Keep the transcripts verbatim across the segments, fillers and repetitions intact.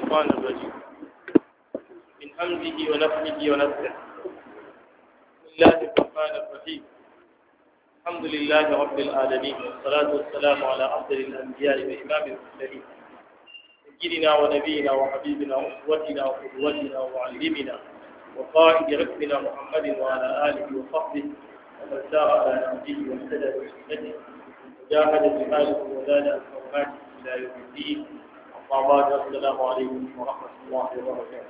الشيطان الرجيم من همزه ونفخه ونفخه بسم الله الرحمن الرحيم الحمد لله رب العالمين والصلاة والسلام على أفضل الأنبياء وإمام المرسلين سيدنا ونبينا وحبيبنا وأسوتنا وقدوتنا ومعلمنا وقائد ركبنا محمد وعلى آله وصحبه ومن سار على نهجه واهتدى بسنته وجاهد بحاله وزاد عن حرماته إلى يوم الدين. أما بعد السلام عليكم ورحمة الله وبركاته.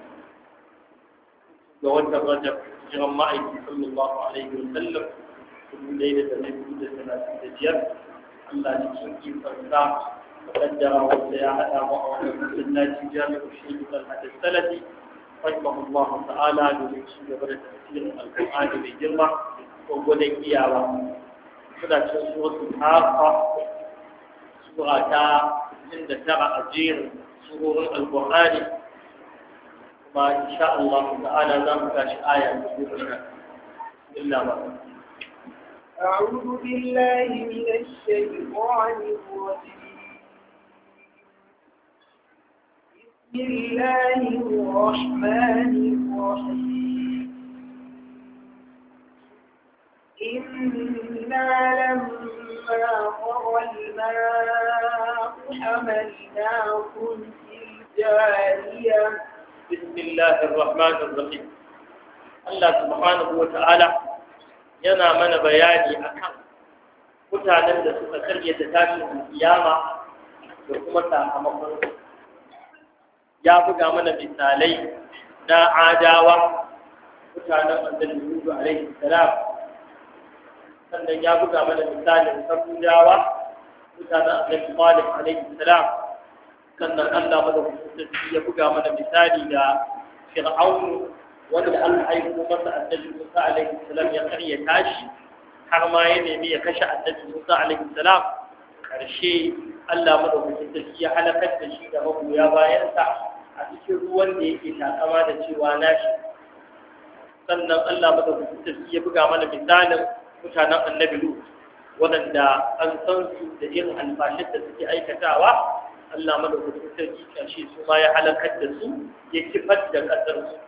لوجه الرجب جرمائي صلى الله عليه وسلم كل ليلة من كل سنة تجيب الله يشكي فرسام وقدر وسياحة وأولا الناس جامع الشيخ طلحة السلفي رحمه الله تعالى لنشي قبل تفسير القرآن بالجمع وقل إياه سورة سورة الحاقة سورة عند ترى أجير سورة القرآن وما إن شاء الله تعالى نمكاش آية بسم الله الرحمن أعوذ بالله من الشيطان الرجيم بسم الله الرحمن الرحيم إنا لما طغى الماء حملناكم في الجارية بسم الله الرحمن الرحيم. الله سبحانه وتعالى yana mana bayani akan mutanen da suka karyata tashin kiyama da kuma sakamakon ya buga mana misalai na adawa mutanen annabi Nuhu alaihi salam, sannan ya buga mana misalin sabudawa mutanen annabi Salih alaihi salam, sannan Allah madaukakin ya buga mana misali da Fir'aun wanda Allah aiko masa annabi Musa alaihi salam ya karya tashi har ma ya nemi ya kashe annabi Musa alaihi salam. Karshe Allah madaukakin sarki ya halakar da shi da magoya bayansa a cikin ruwan da yake takama da cewa nashi. Sannan Allah madaukakin sarki ya buga mana misalin mutanen annabi Lut waɗanda an san su da irin alfashin da suke aikatawa. Allah madaukakin sarki karshe su ma ya halakar da su ya kifar da ƙasar su.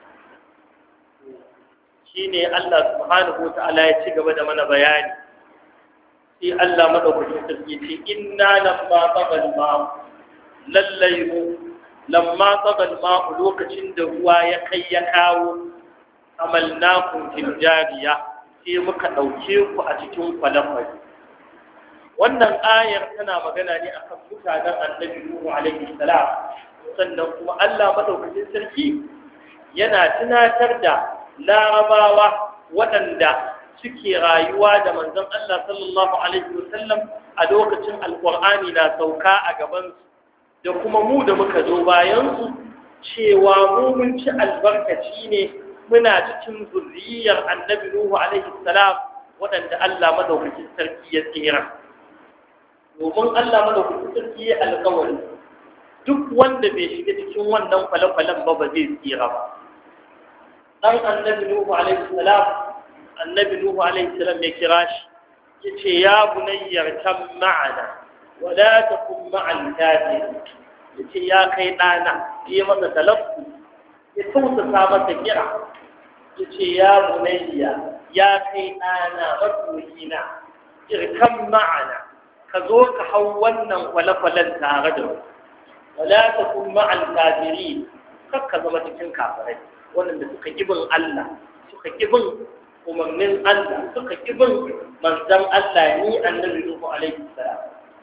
shine Allah subhanahu wataala ya ci gaba da mana bayani sai Allah madaukakin sarki ce inna lamma tagal ma lallai mu lamma tagal ma lokacin da ruwa ya kai ya kawo amalnakum fil jariya sai muka dauke ku a cikin kwalakwai. Wannan ayar tana magana ne akan mutanen annabi Nuhu alaihi salam, sannan kuma Allah madaukakin sarki yana tunatar da larabawa waɗanda suke rayuwa da manzon Allah sallallahu alaihi wasallam a lokacin alqur'ani na sauka a gabansu da kuma mu da muka zo bayansu cewa mu mun ci albarkaci ne muna cikin zurriyar annabi Nuhu alaihi salam waɗanda Allah madaukakin sarki ya tsira. Domin Allah madaukakin sarki ya alƙawari duk wanda bai shiga cikin wannan kwale-kwalen ba ba zai tsira ba. dan annabi Nuhu alaihi salam annabi Nuhu alaihi salam ya kira shi yace ya bunayyar tam ma'ana wa la takun ma'al kafirin. yace ya kai dana yi masa talaffu ya tausa masa kira yace ya bunayya ya kai dana masoyina irkam ma'ana ka zo ka hau wannan kwale-kwalen tare da mu wa la takun ma'al kafirin kakka zama cikin kafirai waɗanda suka kibin Allah suka kibin umarnin Allah suka kibin manzan Allah ni annabi Nuhu alaihi salam.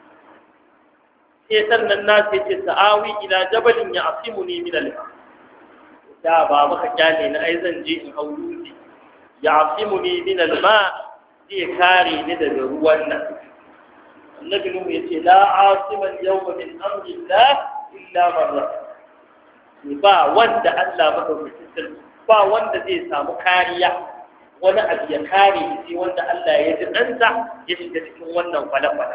Sai sannan na sai ce sa'awi ila jabalin ya asimuni min al-ma. Da ba maka kyale na ai zan je in hau dutse ya asimuni min al-ma zai kare ni daga ruwan nan. Annabi Nuhu yace la asima al-yawma min amri Allah illa man rahim. Ba wanda Allah madaukakin sarki ba wanda zai samu kariya wani abu ya kare shi wanda Allah ya ji ɗansa ya shiga cikin wannan kwale-kwale.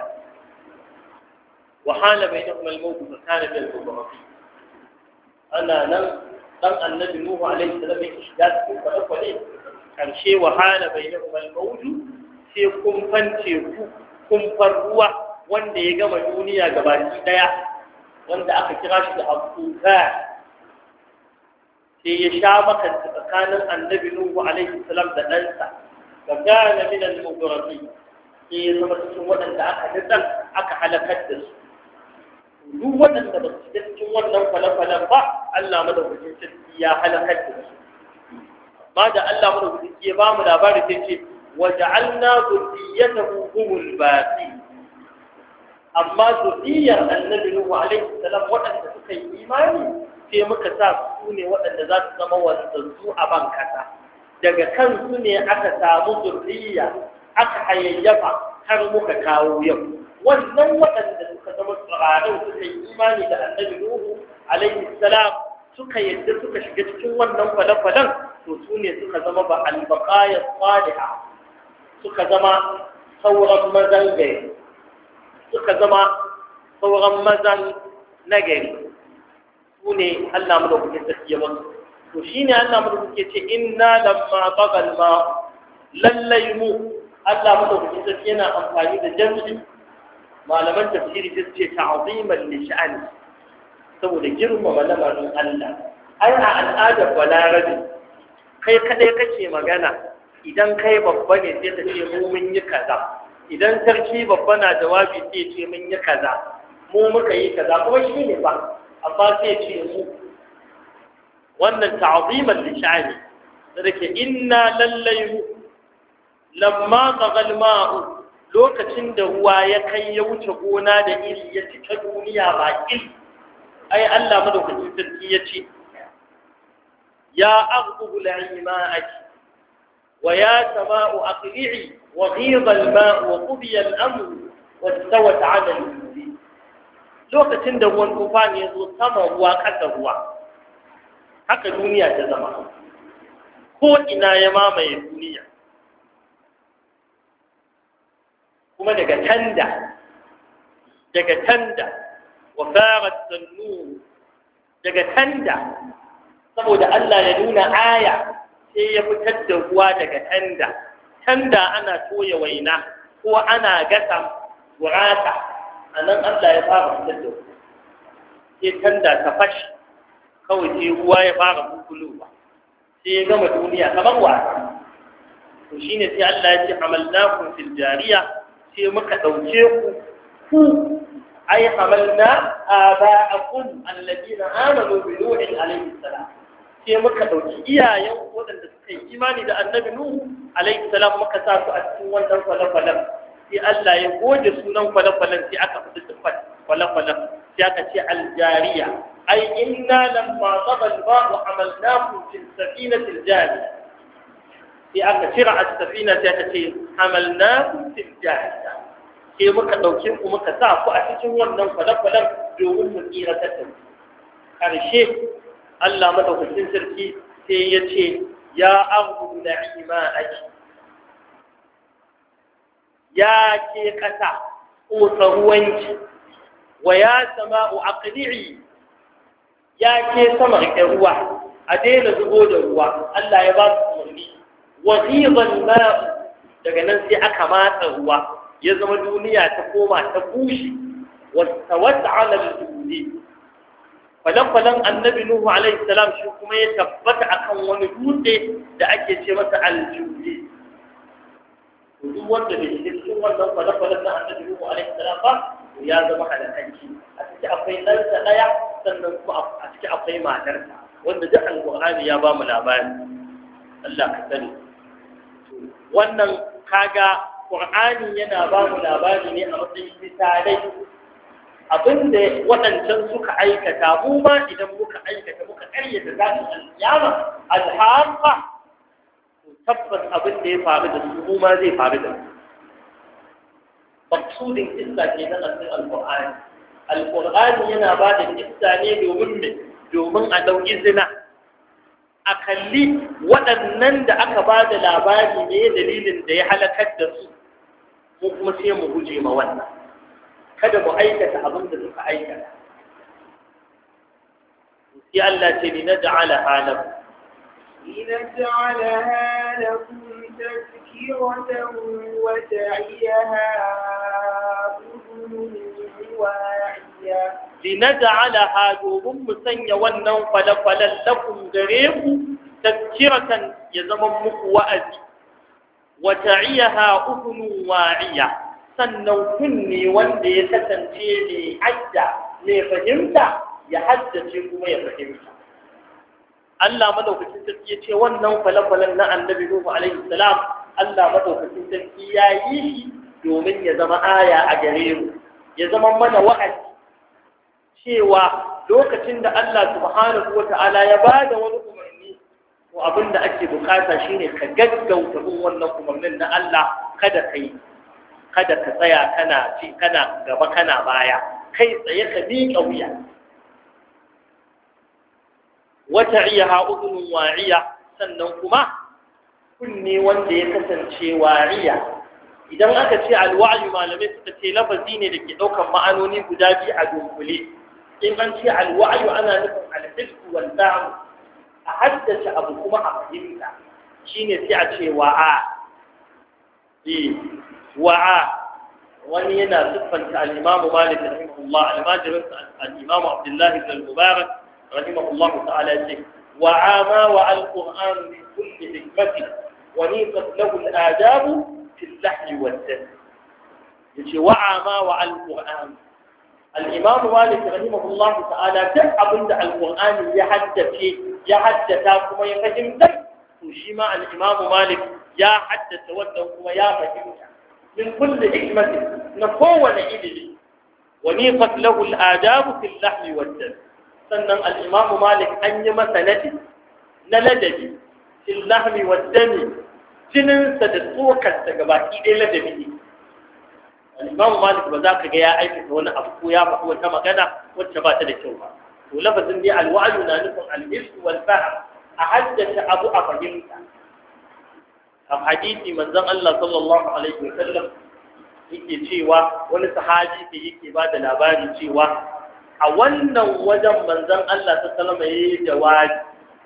Wahala bai da kuma al-mawdu fa kana bil mawdu. Ana nan dan annabi Nuhu alaihi salam ya shiga cikin kwale-kwale karshe wahala bai da kuma al-mawdu sai kumfan teku kumfar ruwa wanda ya gama duniya gabaki daya wanda aka kira shi da al-tufan sai ya sha makanta tsakanin annabi Nuhu alaihi salam da ɗansa ga gane min al-mughrafi sai ya zama cikin waɗanda aka nitsar aka halakar da su duk waɗanda ba su shiga cikin wannan kwale-kwalen ba Allah madaukakin sarki ya halakar da su amma da Allah madaukakin sarki ya ba mu labari sai ce waja'alna dhurriyyatahu humul baqi amma zuriyar annabi Nuhu alaihi salam waɗanda suka yi imani sai muka sa su ne waɗanda za su zama wanzanzu a ban kasa daga kansu ne aka samu zurriya aka hayayyafa har muka kawo yau wannan waɗanda suka zama tsirarin suka yi imani da annabi Nuhu alaihi salam suka yadda suka shiga cikin wannan kwale-kwalen to su ne suka zama ba albaqaya salihah suka zama sauran mazan gari suka zama sauran mazan nagari su ne Allah mu da kuke tafiye masu to shi ne Allah mu da kuke ce inna lamma bagal ma lallai mu Allah mu da kuke tafiye yana amfani da jam'i malaman tafsiri su ce ta'ziman li sha'ani saboda girmama lamarin Allah ai a al'adar balarabi kai kadai kake magana idan kai babba ne sai ka ce mu mun yi kaza idan sarki babba na jawabi sai ce mun yi kaza mu muka yi kaza kuma shi ne ba amma sai ce mu wannan ta'ziman li sha'ani dake inna lallai lamma qagal ma'u lokacin da ruwa ya kai ya wuce gona da iri ya cika duniya baki ai Allah madaukakin sarki ya ce ya aghdu la'ima'aki ويا سماء أقلعي وغيض الماء وقضي الأمر واستوت على الجود لوكacin da ruwan tufani ya zo sama ruwa kasa ruwa haka duniya ta zama ko ina ya mamaye duniya kuma daga tanda daga tanda wa farat sannur daga tanda saboda Allah ya nuna aya sai ya fitar da ruwa daga tanda tanda ana toya waina ko ana gasa gurata a nan Allah ya fara fitar da ruwa sai tanda ta fashi kawai sai ruwa ya fara bukuluwa sai ya gama duniya kamar wasa to shine sai Allah ya ce hamalnakum fil jariya sai muka dauke ku ku ay hamalna aba'akum alladina amanu bi nuhin alayhi salam sai muka ɗauki iyayen waɗanda suka yi imani da annabi Nuhu alaihi salam muka sa su a cikin wannan kwale-kwalen sai Allah ya goge sunan kwale-kwalen sai aka fita sifat kwale-kwalen sai aka ce aljariya ai inna lamma taba al-ba'u hamalnakum fi safinati al-jariya sai aka cira as-safina sai aka ce hamalnakum fi al-jariya sai muka ɗauke ku muka sa ku a cikin wannan kwale-kwalen domin mu tsira ta tafi ƙarshe Allah madaukakin sarki sai ya ce ya abu na'ima'aki ya ke kasa ƙosa ruwanki wa ya sama'u aqli'i ya ke sama rike ruwa a daina zubo da ruwa Allah ya ba su umarni wa ghidal ma'u daga nan sai aka matsa ruwa ya zama duniya ta koma ta bushe wa tawassa 'ala al-judi falakwalan annabi Nuhu alaihi salam shi kuma ya tabbata akan wani dutse da ake ce masa al-judi duk wanda bai shiga cikin wannan falakwalan na annabi Nuhu alaihi salam ba ya zama halakanci a cikin akwai ɗansa ɗaya sannan kuma a cikin akwai matarsa wanda duk alƙur'ani ya ba mu labari Allah ka sani wannan kaga Qur'ani yana ba mu labari ne a matsayin misalai abinda waɗancan suka aikata mu ma idan muka aikata muka ƙaryata zatin alƙiyama alhamma tabbas abin da ya faru da su mu ma zai faru da su maksudin kissa ke nan a cikin alƙur'ani alƙur'ani yana ba da kissa ne domin me domin a ɗau izina a kalli waɗannan da aka ba da labari ne dalilin da ya halakar da su mu kuma sai mu guje ma wannan kada mu aikata abin da suka aikata sai Allah ce ni naj'ala halam لنجعلها لكم تذكرة وتعيها أذن واعية linaj'alaha domin mu sanya wannan falaqalan lakum gare ku tadhkiratan ya zama muku wa'azi wa ta'iyaha udhunun wa'iya sannan kunne wanda ya kasance ne hadda ne fahimta ya haddace kuma ya fahimta Allah madaukakin sarki ya ce wannan falaqalan na annabi Nuhu alaihi salam Allah madaukakin sarki ya yi shi domin ya zama aya a gare mu ya zama mana wa'azi cewa lokacin da Allah subhanahu wata'ala ya bada wani umarni to abinda ake bukata shine ka gaggauta bin wannan umarnin na Allah kada kai kada ka tsaya kana ci kana gaba kana baya kai tsaye ka miƙa wuya wata'iyaha udhunun wa'iya sannan kuma kunne wanda ya kasance wa'iya idan aka ce alwa'yu malamai suka ce lafazi ne da ke ɗaukar ma'anoni guda biyu a dunkule in an ce alwa'yu ana nufin alhifzu wal da'u a haddace abu kuma a fahimta shine sai a ce wa'a eh wa'a wani yana siffanta al-Imam Malik rahimahullah al-Majrin al-Imam Abdullah ibn al-Mubarak rahimahullah ta'ala ce wa'a ma wa al-Qur'an min kulli hikmati wa nifat lahu al-adab في اللحن والدم يجي وعى ما وعى القرآن الإمام مالك رحمه الله تعالى تبع بند القرآن يحدث يحدث كما يفهم ذلك وشيما الإمام مالك يا حدث وده ويا فهم من كل حكمة نقوة إليه ونيقت له الآداب في اللحن والدم سنن الإمام مالك أن يمثلتي نلدني في اللحن والدم jininsa da tsokarsa gabaki ɗaya ladabi ne al'imamu malik ba za ka ga ya aikata wani abu ko ya faɗi wata magana wacce ba ta da kyau ba to lafazin dai alwa'ayu na nufin al'ilmu wal fahm a haddace abu a fahimta a hadisi manzon Allah sallallahu alaihi wa sallam yake cewa wani sahabi da yake ba da labari cewa a wannan wajen manzon Allah sallallahu alaihi wa sallam yayi jawabi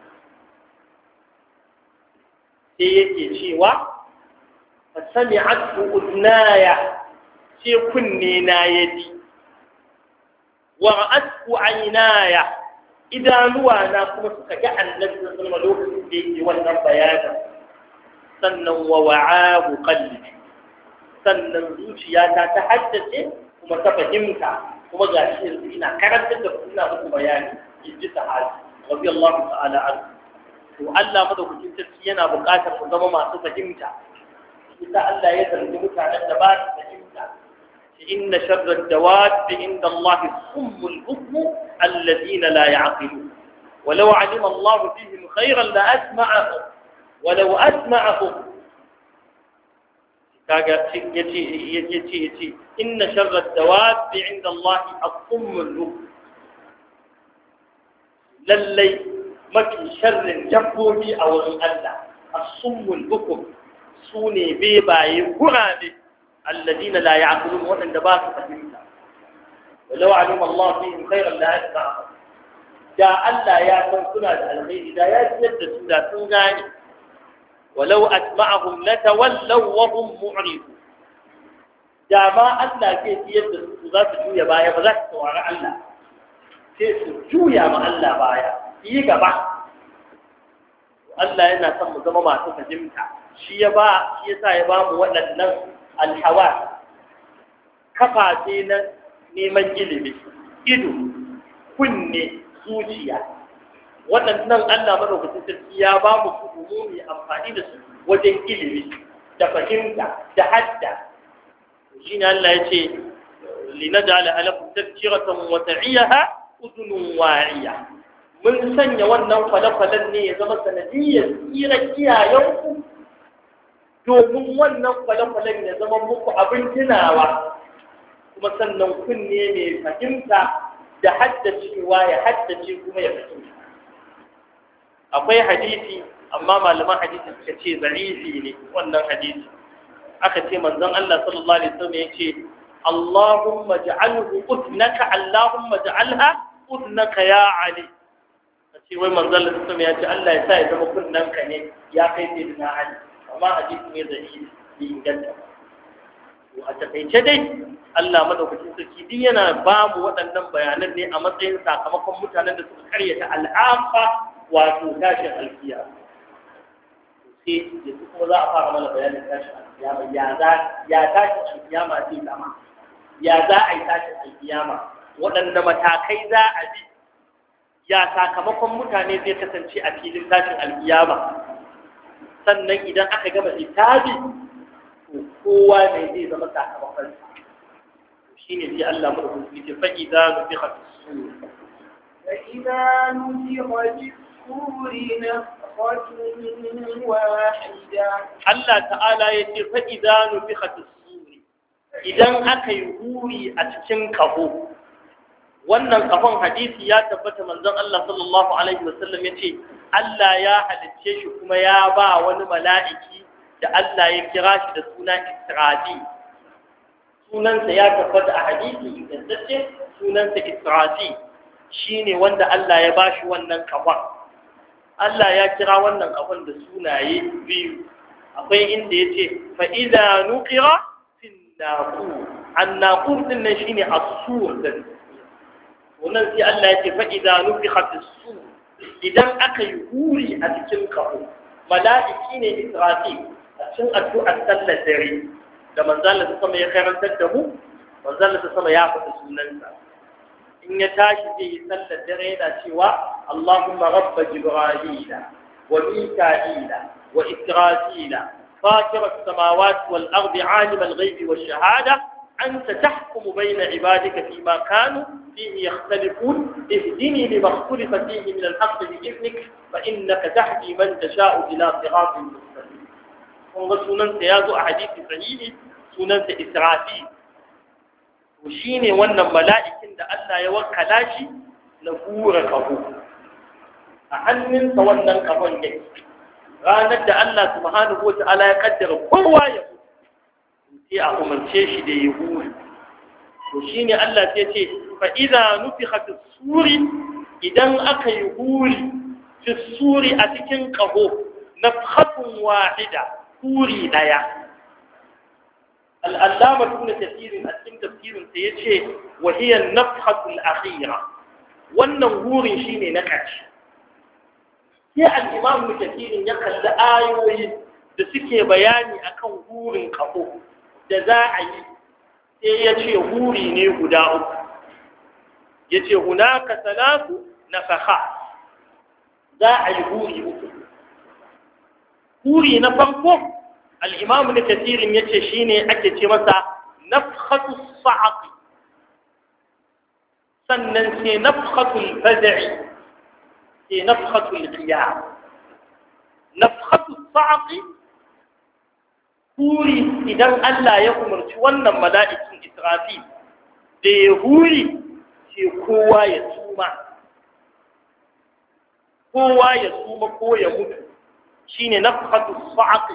sai yake cewa fa sami'atu udnaya sai kunne na yaji wa ra'atu aynaya idanuwa na kuma suka ga annabi sallallahu alaihi wasallam lokacin da yake wannan bayanin sannan wa wa'ahu qalbi sannan zuciyata ta haddace kuma ta fahimta kuma gashi yanzu ina karantar da ina muku bayani in ji sahabi radiyallahu ta'ala anhu to Allah madaukakin sarki yana buƙatar mu zama masu fahimta isa Allah ya zargi mutanen da ba su fahimta inna sharra ad-dawab inda Allah summul bukm alladhina la ya'qilun walau 'alima Allah fihim khayran la asma'ahum walau asma'ahum kaga yace yace yace inna sharra ad-dawab inda Allah as-summul bukm lallai mafi sharrin dabbobi a wurin Allah as-summul bukum sune bebaye gurabe alladina la ya'qilun wadanda ba su fahimta walau alima Allah fihim khairan la yasma'u da Allah ya san suna da alkhairi da ya yadda su da sun gane walau asma'ahum latawallaw wa hum mu'ridun da ma Allah ke yadda su za su juya baya ba za su saurari Allah sai su juya ma Allah baya yi gaba Allah yana son mu zama masu fahimta shi ya ba shi yasa ya ba mu waɗannan alhawa kafafe na neman ilimi ido kunne zuciya waɗannan Allah madaukakin sarki ya ba mu su umumi amfani da su wajen ilimi da fahimta da hadda shine Allah ya ce linaj'ala lakum tadhkiratan wa ta'iyaha udhunun wa'iya mun sanya wannan kwale-kwalen ne ya zama sanadiyyar tsira kiyayenku domin wannan kwale-kwalen ya zama muku abin tunawa kuma sannan kunne mai fahimta da haddacewa ya haddace kuma ya fahimta akwai hadisi amma malaman hadisi suka ce zarifi ne wannan hadisi aka ce manzon Allah sallallahu alaihi wasallam yace Allahumma ja'alhu udnaka Allahumma ja'alha udnaka ya Ali ce wai manzon Allah sallallahu ya ce Allah ya sa ya zama kunnanka ne ya kai sai dina Ali amma hadisi ne zai yi inganta to a takaice dai Allah madaukakin sarki din yana ba mu waɗannan bayanan ne a matsayin sakamakon mutanen da suka karyata al'afa wato tashin alkiyama sai yanzu kuma za a fara mana bayanin tashin alkiyama ya za ya tashin alkiyama zai zama ya za a yi tashin alkiyama waɗanda matakai za a bi ya sakamakon mutane zai kasance a filin tashin alkiyama sannan idan aka gama hisabi to kowa ne zai zama sakamakon shine sai Allah mu rubuta ce fa idza nufiqa as-sur fa idza nufiqa as-sur nafqatun wahida Allah ta'ala yace fa idza nufiqa as-sur idan aka yi huri a cikin kaho wannan kafan hadisi ya tabbata manzon Allah sallallahu alaihi wasallam yace Allah ya halicce shi kuma ya ba wani mala'iki da Allah ya kira shi da suna Israfil sunansa ya tabbata a hadisi ingantacce sunansa Israfil shine wanda Allah ya bashi wannan kafan Allah ya kira wannan kafan da sunaye biyu akwai inda yace fa idza nuqira fin naqur an-naqur din nan shine as-sur din wannan sai Allah ya ce fa idza nufiqa fis-sur idan aka yi huri a cikin kafo mala'iki ne Israfil a cikin addu'ar sallar dare da manzon Allah sama ya karantar da mu manzon Allah sama ya faɗa sunansa in ya tashi zai yi sallar dare yana cewa Allahumma rabb jibril wa mika'il wa israfil fatir as-samawati wal ardi 'alim al-ghaibi wash-shahada أنت تحكم بين عبادك فيما كانوا فيه يختلفون اهدني لما اختلف فيه من الحق بإذنك فإنك تهدي من تشاء إلى صراط مستقيم. وسنن سيازو أحاديث صحيح سنن إسرافيل وشيني وانا ملائكة ألا يوكلا شي نفور قبول أحنن سوانا قبول جيد ranar da Allah subhanahu wa ta'ala ya kaddara kowa ya sai a umarce shi da ya huri to shine Allah sai ce fa idza nufikha fi suri idan aka yi huri fi suri a cikin qaho nafhatun wahida huri daya al-allama ibn kathir a cikin tafsirin sa yace wa hiya an-nafhatu al-akhira wannan hurin shine na ƙarshe sai al-imam ibn kathir ya kalli ayoyi da suke bayani akan hurin qaho da za a yi sai ya ce huri ne guda uku ya ce hunaka salatu nafakha za a yi huri uku huri na farko al'imamu da kasirin ya ce shi ne ake ce masa nafkhatu sa'aqi sannan sai nafkhatul faz'i sai nafkhatul qiyam nafkhatu sa'aqi huri idan Allah ya umarci wannan mala'ikin Israfil da ya huri sai kowa ya suma kowa ya suma ko ya mutu shine nafkhatu sa'aqi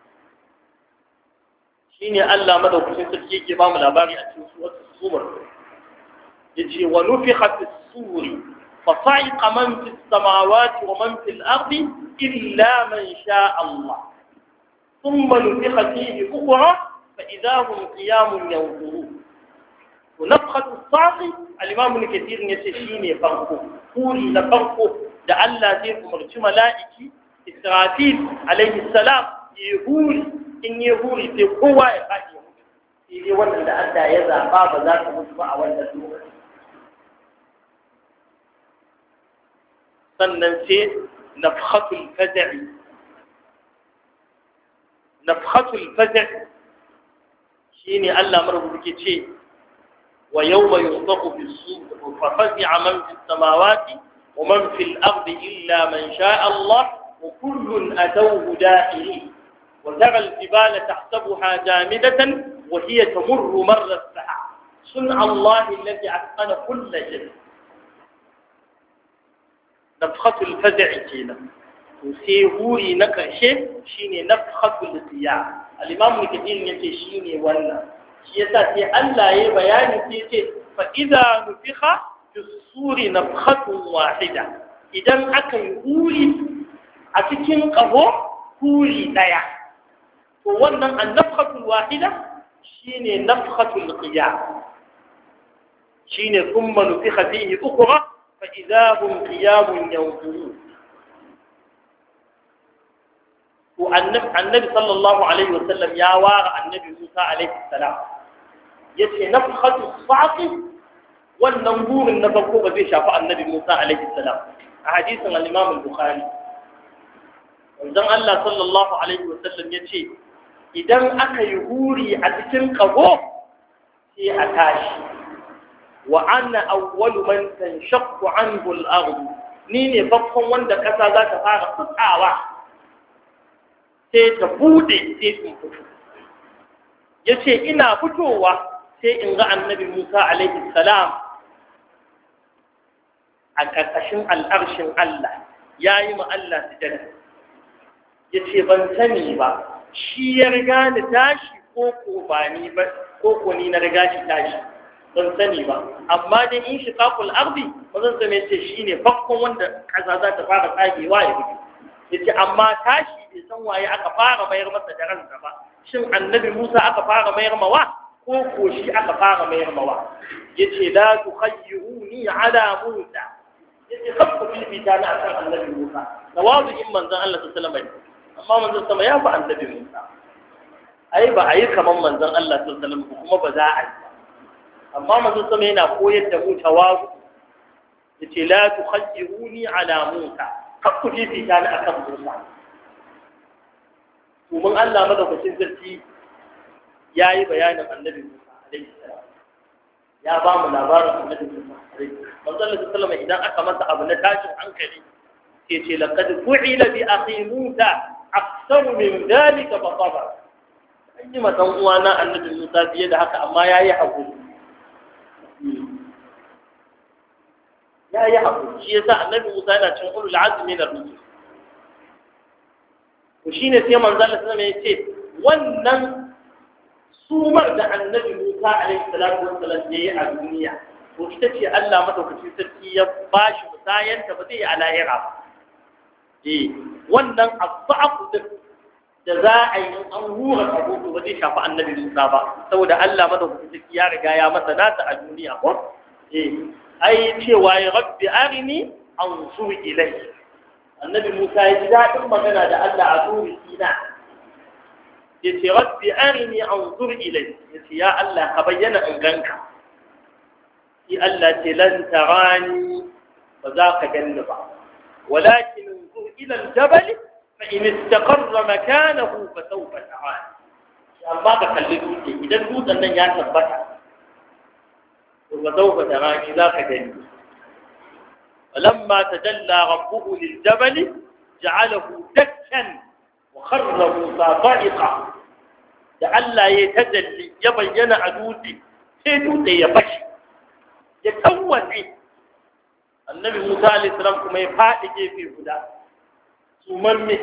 shine Allah madaukakin sarki yake ba mu labari a cikin suratul zumar yace wa nufikha fis-suri fa sa'iqa man fis samawati wa man fil ardi illa man sha Allah ثم نفخ فيه أخرى فإذا هم قيام ينظرون ونفخة الصعق الإمام ابن كثير يتشيني فرقه قولي لفرقه لعل ذي مرج ملائكي إسرافيل عليه السلام يهول إن يهول في قوة يقاتل في ولا لأدى يذا باب ذات مجمع ولا دور سننسي نفخة الفزع nafhatul faz' shine Allah marubuci ce wa yawma yunfaqu bis-sur fa fazi'a man fis samawati wa man fil ardi illa man sha'a Allah wa kullun atawhu da'irin wa tara al-jibala tahsabuha jamidatan wa hiya tamurru marra as-sahab sun'a Allah alladhi atqana kull shay nafhatul faz' kenan sai huri na ƙarshe shine nafhatul qiyam al-imam al-kathir yace shine wannan shi yasa sai Allah ya bayani sai yace fa idza nufikha fi suri nafhatun wahida idan aka yi huri a cikin ƙaho huri daya to wannan an-nafhatul wahida shine nafhatul qiyam shine thumma nufikha fihi ukhra fa idha hum qiyamun yanzurun. to annabi annabi sallallahu alaihi wasallam ya wara annabi Musa alaihi salam yace nafkhatu sa'qi wannan burin na farko ba zai shafi annabi Musa alaihi salam a hadisin al-Imam al-Bukhari dan Allah sallallahu alaihi wasallam yace idan aka yi huri a cikin kago sai a tashi wa ana awwalu man tanshaqqu anhu al-ard ni ne farkon wanda kasa za ta fara fitsawa sai ta bude sai in fito yace ina fitowa sai in ga annabi Musa alaihi salam a ƙarƙashin al'arshin Allah yayi ma Allah sujada yace ban sani ba shi ya riga ni tashi ko ko ba ni ba ko ko ni na riga shi tashi ban sani ba amma dai in shiqaqul ardi bazan zame ce shine farkon wanda kasa za ta fara tsagewa ya fito yace amma tashi bai san waye aka fara mayar masa da ransa ba shin annabi Musa aka fara mayar mawa ko ko shi aka fara mayar mawa yace la tukhayyiruni ala Musa yace kabku fifita na akan annabi Musa nawazu in manzon Allah sallallahu alaihi wasallam amma manzon sama ya fa annabi Musa ai ba a yi kaman manzon Allah sallallahu alaihi wasallam kuma ba za a yi amma manzon sama yana koyar da mu tawazu yace la tukhayyiruni ala Musa kakku fifita ni akan Musa domin Allah madaukakin sarki yayi bayanin annabi Musa alaihi salam ya ba mu labarin annabi Musa alaihi salam manzon Allah sallallahu alaihi wasallam idan aka masa abu na tashin hankali sai ce laqad fu'ila bi akhi Musa akthar min dhalika fa sabar an yi ma dan uwana annabi Musa fiye da haka amma yayi hakuri yayi hakuri shi yasa annabi Musa yana cin ulul azmi na rusul to shine sai manzo Allah sallallahu alaihi wasallam yace wannan sumar da annabi Musa alaihi salatu wassalam yayi a duniya to ita ce Allah madaukakin sarki ya bashi musayanta ba zai yi a lahira ba eh wannan asafu da za a yi an hura abu ba zai shafi annabi Musa ba saboda Allah madaukakin sarki ya riga ya masa nata a duniya ko eh ai cewa ya rabbi arini anzur ilayhi annabi Musa ya ji dadin magana da Allah a turi sina yace rabbi arini anzur ilayhi yace ya Allah ka bayyana in ganka shi Allah ce lan tarani ba za ka ganni ba walakin انظر الى الجبل فان استقر مكانه فسوف تراني amma ka kalli dutse idan dutsen nan ya tabbata to ba zauka tarani za ka gani ولما تجلى ربه للجبل جعله دكا وخر موسى صائقا لئلا يتجلي يبين عدوتي sai dutse ya bashi ya tawwace annabi Musa alayhi salam kuma ya fadi gefe guda sumamme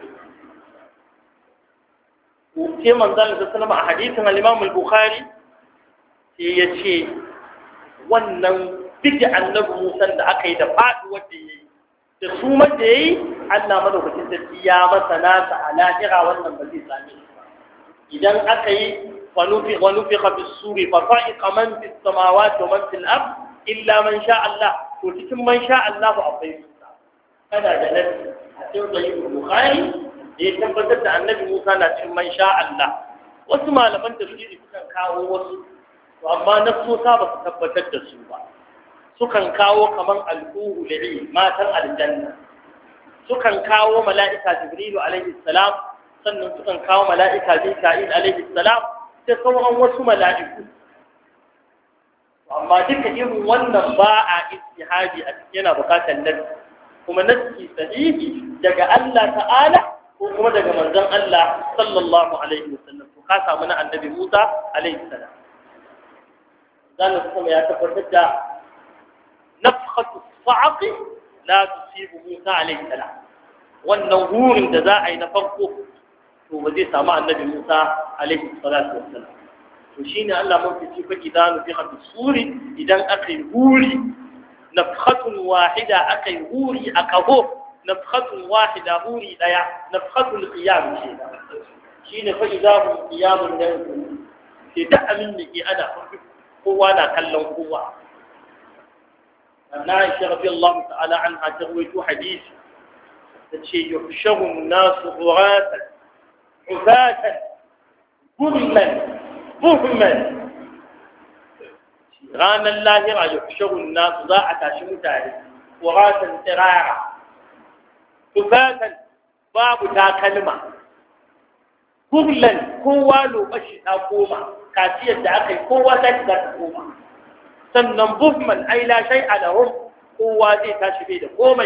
ke manzon Allah sallallahu a hadisin al-Imam al-Bukhari sai ya ce wannan bid'a annabi Musa da aka yi da fadi wanda yayi da sumar da yayi Allah madaukakin sarki ya masa nasa a lahira wannan ba zai same shi ba idan aka yi ونفخ ونفخ في الصور فصائق من في السماوات ومن في الأرض إلا من شاء الله وتكن من شاء الله أعطيه موسى هذا جلد حسين ضيب البخاري يتبدأ عن النبي موسى لكن من شاء الله وسمع لمن تفسير سكن كاو وسو وأما نفسه سابق تبدأ السوبة سكن كاو كمان ألقوه لعي ما تنع الجنة سكن كاو ملائكة جبريل عليه السلام sannan sukan kawo mala'ika Mika'il alaihi salam da sauran wasu mala'iku amma duka irin wannan ba a ijtihadi a cikin yana bukatar nassi kuma nassi sahihi daga Allah ta'ala ko kuma daga manzon Allah sallallahu alaihi wasallam to ka samu na annabi Musa alaihi salam dan kuma ya tabbatar da nafkhatu sa'qi la tusibu Musa alaihi salam wannan hurin da za a yi na farko to ba zai samu annabi Musa alaihi salatu wassalam to shine Allah mun fi fa idan fi khat suri idan akai huri nafkhatun wahida akai huri akaho nafkhatun wahida huri daya nafkhatul qiyam shine fa idan qiyamun nan sai da amin ne ke ana kowa na kallon kowa أن عائشة رضي الله تعالى عنها تروي حديث تشي يحشر الناس غراة عفاة غرلا بهما غانا الله يحشر الناس ضاعة شمتاري غراة تراعى عفاة باب تا كلمة غرلا كوا لو بشي تا كوما كاسية دا أخي كوا ذات ذات كوما sannan buhman ai la shay alahum kowa zai tashi bai da komai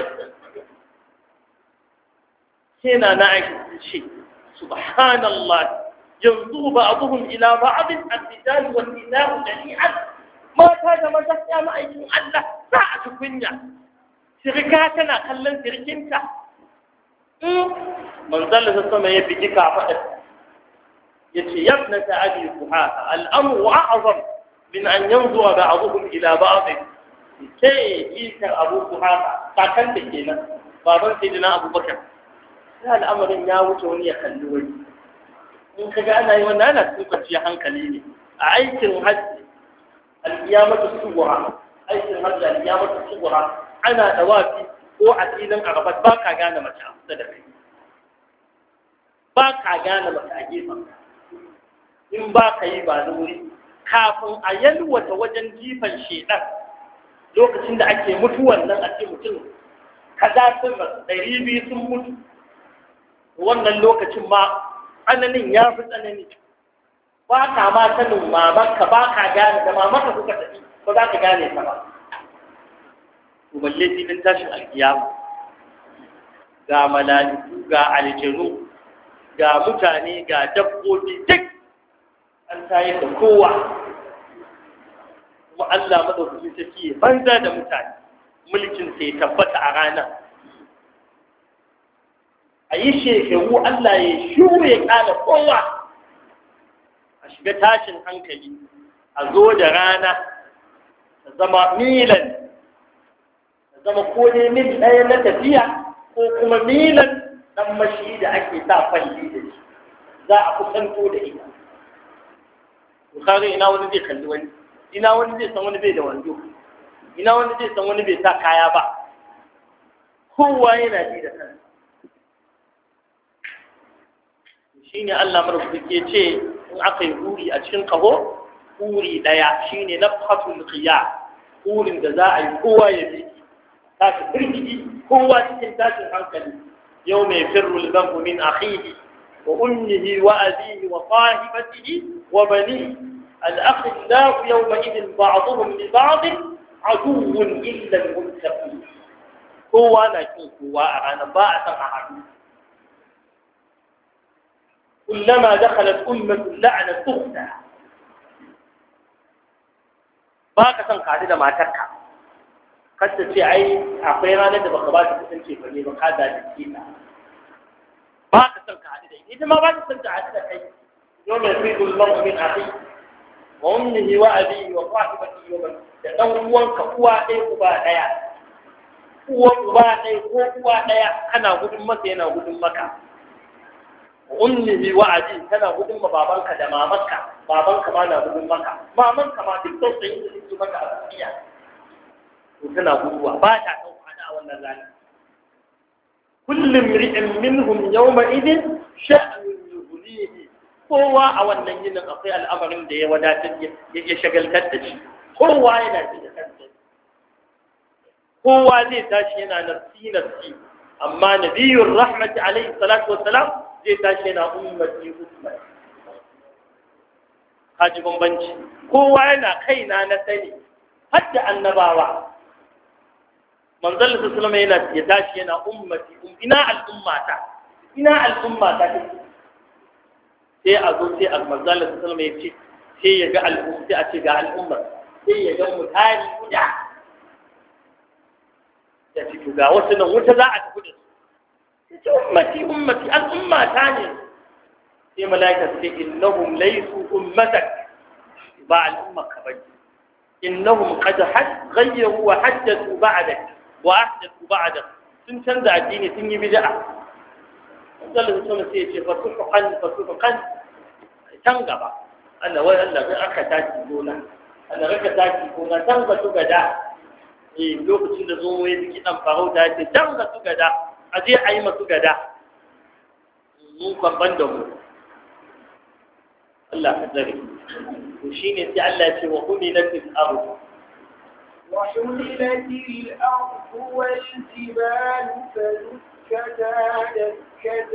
sai na na aiki ce subhanallah yanzu ba'dhum ila ba'd al-rijal wal nisaa jami'an mata da maza ya ma'aikin Allah za a ci kunya shirka tana kallon shirkinta in manzal sa sama ya bigi kafa yace yabnata abi quhafa al-amru a'zam من أن ينظر بعضهم إلى بعض كي يسر أبو قحافة فكان تكينا بابا سيدنا أبو بكر هذا الأمر ياوت وني يخلوي إن كجانا يوانا أنا سوق في حنكليني أعيش الحج القيامة الصغرى أعيش الحج القيامة الصغرى أنا دوافي هو أسيلا أغبط باكا جانا متى صدقي باكا جانا متى أجيبا إن باكا يبا نوري kafin a yalwata wajen jifan shedan lokacin da ake mutuwan nan a ce mutum kaza sun ɗari biyu sun mutu wannan lokacin ma tsananin ya fi tsanani ba ka ma sanin mamanka ba ka gane da mamanka kuka tafi ba za ka gane ta ba to balle filin tashin alkiyama ga mala'iku ga aljanu ga mutane ga dabbobi duk an tayar da kowa kuma Allah madaukakin sarki ya banza da mutane mulkin sai tabbata a ranar a yi shekaru Allah ya shuru ya kala kowa a shiga tashin hankali a zo da rana ta zama milan ta zama ko ne mil ɗaya na tafiya ko kuma milan ɗan mashi da ake sa falli da shi za a kusanto da ita Bukhari ina wani zai kalli wani ina wani zai san wani bai da wando ina wani zai san wani bai sa kaya ba kowa yana ji da kansa shine Allah madaukaki ce in aka yi huri a cikin kaho huri daya shine nafhatul qiya hurin da za a yi kowa ya bi tashi firgidi kowa cikin tashin hankali yau mai firrul banku min akhihi وأمه وأبيه وصاحبته وبنيه الأخلاق يومئذ بعضهم لبعض عدو إلا المتقين هو لكن هو أنا باعث أحد كلما دخلت أمة لعنة أختها باقة قاعدة ما تركع قد تتعي أخيرانا دبقبات تسنشي فني بقادة تسكينا ba ka san ka haɗu da ita ma ba ka san ka haɗu da kai yau mai fi gulman min akhi wa ummihi wa abihi wa sahibatihi wa da dan uwanka uwa ɗaya uba ɗaya uwa uba ɗaya ko uwa ɗaya kana gudun masa yana gudun maka wa ummihi wa abihi kana gudun ma babanka da mamanka babanka ma na gudun maka mamanka ma duk tausayin da suke maka a duniya to tana guduwa ba ta san kwana a wannan ranar كل امرئ منهم يومئذ شأن يغنيه kowa a wannan yinin akwai al'amarin da ya wadatar ya shagaltar da shi kowa yana ji da kansa kowa zai tashi yana nafsi nafsi amma nabiyur rahmati alaihi salatu wassalam zai tashi yana ummati ummati haji bambanci kowa yana kaina na sani hadda annabawa manzal sallallahu alaihi wasallam ya tashi yana ummati ina al'ummata ina al'ummata sai a zo sai al-manzal sallallahu alaihi wasallam ya ce sai ya ga al'umma sai a ce ga al'umma sai ya ga mutane guda ya ce to ga wasu nan wuta za a tafi da su sai ce ummati ummati al'ummata ne sai malaika sai innahum laysu ummatak ba al'ummaka bane innahum qad ghayyaru wa haddathu ba'dak wa ahdathu ba'dak sun canza addini sun yi bid'a sallallahu alaihi wasallam sai ya ce fasuqan fasuqan can gaba Allah wai Allah bai aka tashi gona Allah raka tashi gona san ba su gada eh lokacin da zo ya ziki dan farauta ya ce dan ga su gada a je a yi masu gada mun kwamban da mu Allah ka tsare to shine sai Allah ya ce wa humilatil ardh وحملت الأرض والجبال فدكتا دكة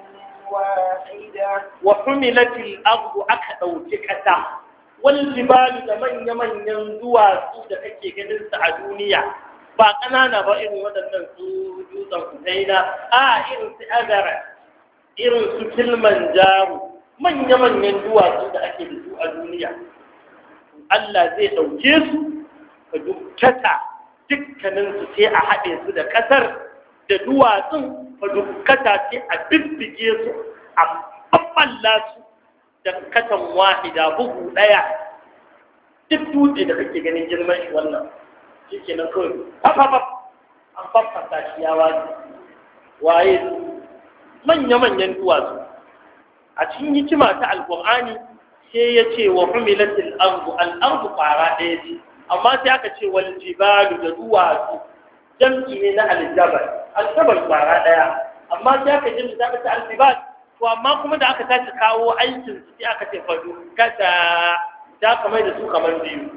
واحدة وحملت الأرض أكدو تكتا والجبال لمن يمن ينزوى سودة كي كنسة الدنيا فأنا بإن ودن سودة فتينا آه إن سأذر إن سكل من جاو من يمن ينزوى سودة كي كنسة الدنيا الله زي توجيه ka dukkata dukkaninsu sai a haɗe su da ƙasar da duwatsun ka dukkata sai a bibbige su a ɓaɓɓalla su da katan wahida bugu ɗaya duk dutse da kake ganin girman shi wannan shi ke nan kawai fafafaf an faffasa shi ya waje waye manya-manyan duwatsu a cikin hikima ta alƙur'ani sai ya ce wa humilatil ardu al-ardu fara ɗaya ce amma sai aka ce wal jibalu da duwatsu jam'i ne na aljabal aljabal kwara daya amma sai aka jin da aka ce aljibal to amma kuma da aka tashi kawo aikin su sai aka ce fadu kada da kamar da su kamar biyu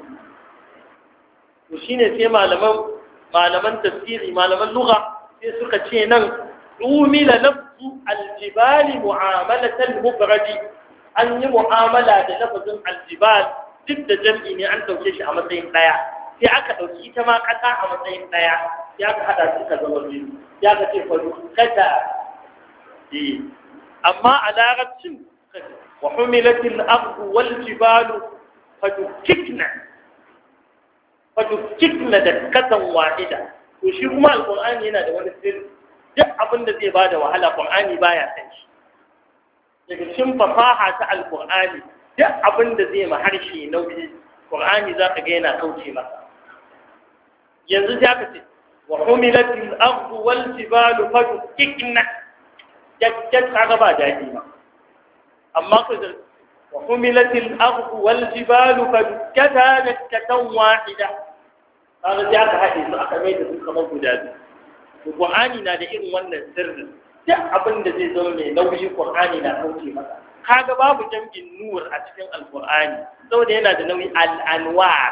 to shine sai malaman malaman tafsiri malaman lugha sai suka ce nan umila lafzu aljibali mu'amalatan mubradi an yi mu'amala da lafazin aljibal duk da jam'i ne an ɗauke shi a matsayin ɗaya sai aka ɗauki ita ma ƙasa a matsayin ɗaya sai aka haɗa su ka zama biyu sai aka ce fa kada eh amma a larabcin wa humilatil ardu wal jibalu fa dukikna fa dukikna da katan wahida to shi kuma alqur'ani yana da wani sirri duk abin da zai bada wahala qur'ani baya san shi daga cikin fasaha ta alqur'ani duk abin da zai ma harshe nauyi Qur'ani za ka ga yana kauce masa yanzu sai aka ce wa humilatil ardu wal jibalu fadukikna jakkat kaga ba dadi ma amma ku da wa humilatil ardu wal jibalu fadukkata dakkatan wahida kaga sai aka haɗe su aka mai da su kamar guda biyu Qur'ani na da irin wannan sirri duk abin da zai zama mai nauyi Qur'ani na kauce masa kaga babu jam'in nur a cikin alqur'ani saboda yana da nauyi al-anwar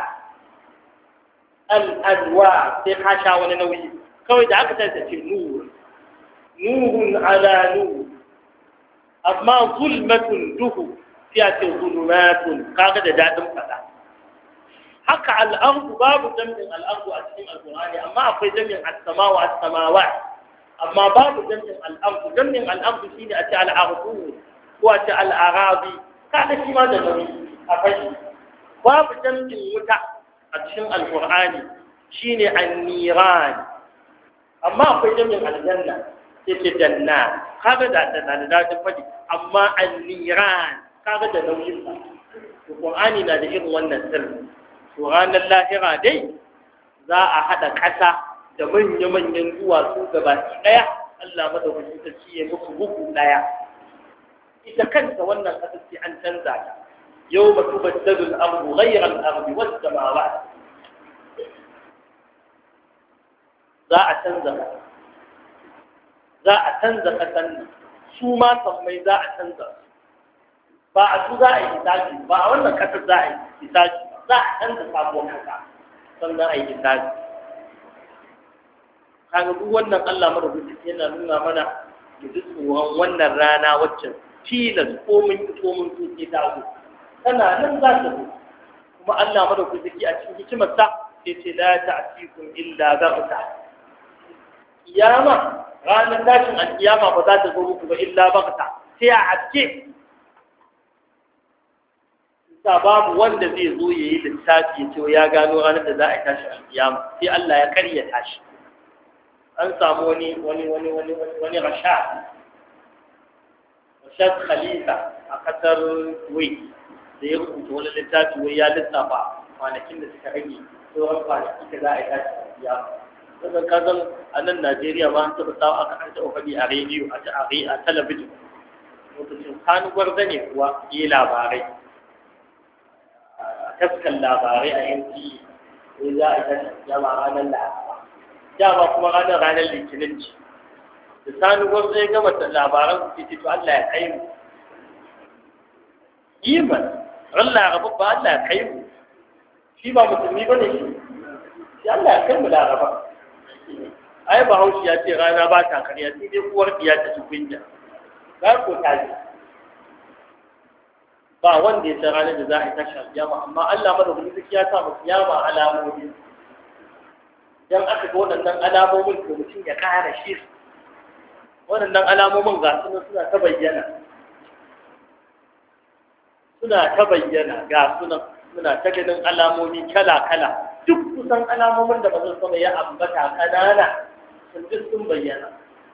al-anwar sai ka sha wani nauyi kawai da aka tace ce nur nurun ala nur amma zulmatun duhu sai a ce zulumatun kaga da dadin fada haka al-ardu babu jam'in al-ardu a cikin alqur'ani amma akwai jam'in as-sama wa as-samawat amma babu jam'in al-ardu jam'in al-ardu shine a ce al-ardu wace al'arabi kada shi ma da nauyi a fashi babu jam'in wuta a cikin alƙur'ani shine an-niran amma akwai jam'in aljanna sai ce janna kaga da da da da fashi amma an-niran kaga da nauyin sa alƙur'ani na da irin wannan sirri to ranar lahira dai za a hada ƙasa da manya-manyan duwatsu gaba ɗaya Allah madaukakin sarki ya muku bugu ɗaya ita kanta wannan kasar sai an canza ta yau ba su baddalu al'amru ghayra al-ardi was samawat za a canza za a canza kasan su ma sammai za a canza ba a su za a yi hisabi ba a wannan kasar za a yi hisabi za a canza sabuwar kasa sannan a yi hisabi kaga duk wannan Allah madaukakin yana nuna mana mu ji tsoron wannan rana wacce tilas ko mun fito mun tuke ta zo tana nan za ta zo kuma Allah madaukaki a cikin hikimar sa sai ce la ta'tikum illa baghta kiyama ranar tashin alkiyama ba za ta zo muku ba illa baghta sai a aske sa babu wanda zai zo yayi lissafi ya ce ya gano ranar da za a tashi alkiyama sai Allah ya karya tashi an samu wani wani wani wani wani rasha Rashad Khalifa a kasar Kuwait da ya rubuta wani littafi wai ya lissafa kwanakin da suka rage sauran kwanaki da za a yi tashi ya sannan ka zan a nan Najeriya ma an taɓa sawa aka an taɓa faɗi a rediyo a talabijin lokacin kanu gwarza ne kuwa yi labarai a taskan labarai a yanki sai za a tashi jama ranar laraba dama kuma ranar ranar litinin ce da sani gwamnati ya gama labaran su ce to Allah ya kai mu yi ba ran laraba ba Allah ya kai mu shi ba musulmi ba ne shi shi Allah ya kai mu laraba ai ba haushi ya ce rana ba ta karya sai dai uwar diya ta tukunya ga ko ta ji ba wanda ya san ranar da za a yi tashi alƙiyama amma Allah madaukakin sarki ya sa mu kiyama alamomi dan aka ga waɗannan alamomin to mutum ya kara shi waɗannan alamomin ga su suna ta bayyana suna ta bayyana ga sunan suna ta ganin alamomi kala-kala duk kusan alamomin da bazan sama ya ambata kanana sun duk sun bayyana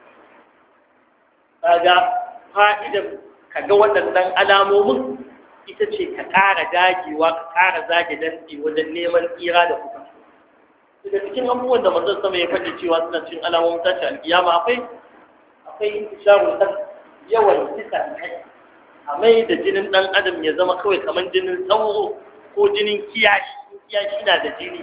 kaga fa'idar kaga waɗannan alamomin ita ce ka ƙara dagewa ka ƙara zage dantse wajen neman tsira da kuka daga cikin abubuwan da manzon sama ya faɗi cewa suna cikin alamomin tashi alƙiyama akwai akwai intisharul kan yawan kisan kai a mai da jinin ɗan adam ya zama kawai kamar jinin sauro ko jinin kiyashi kiyashi na da jini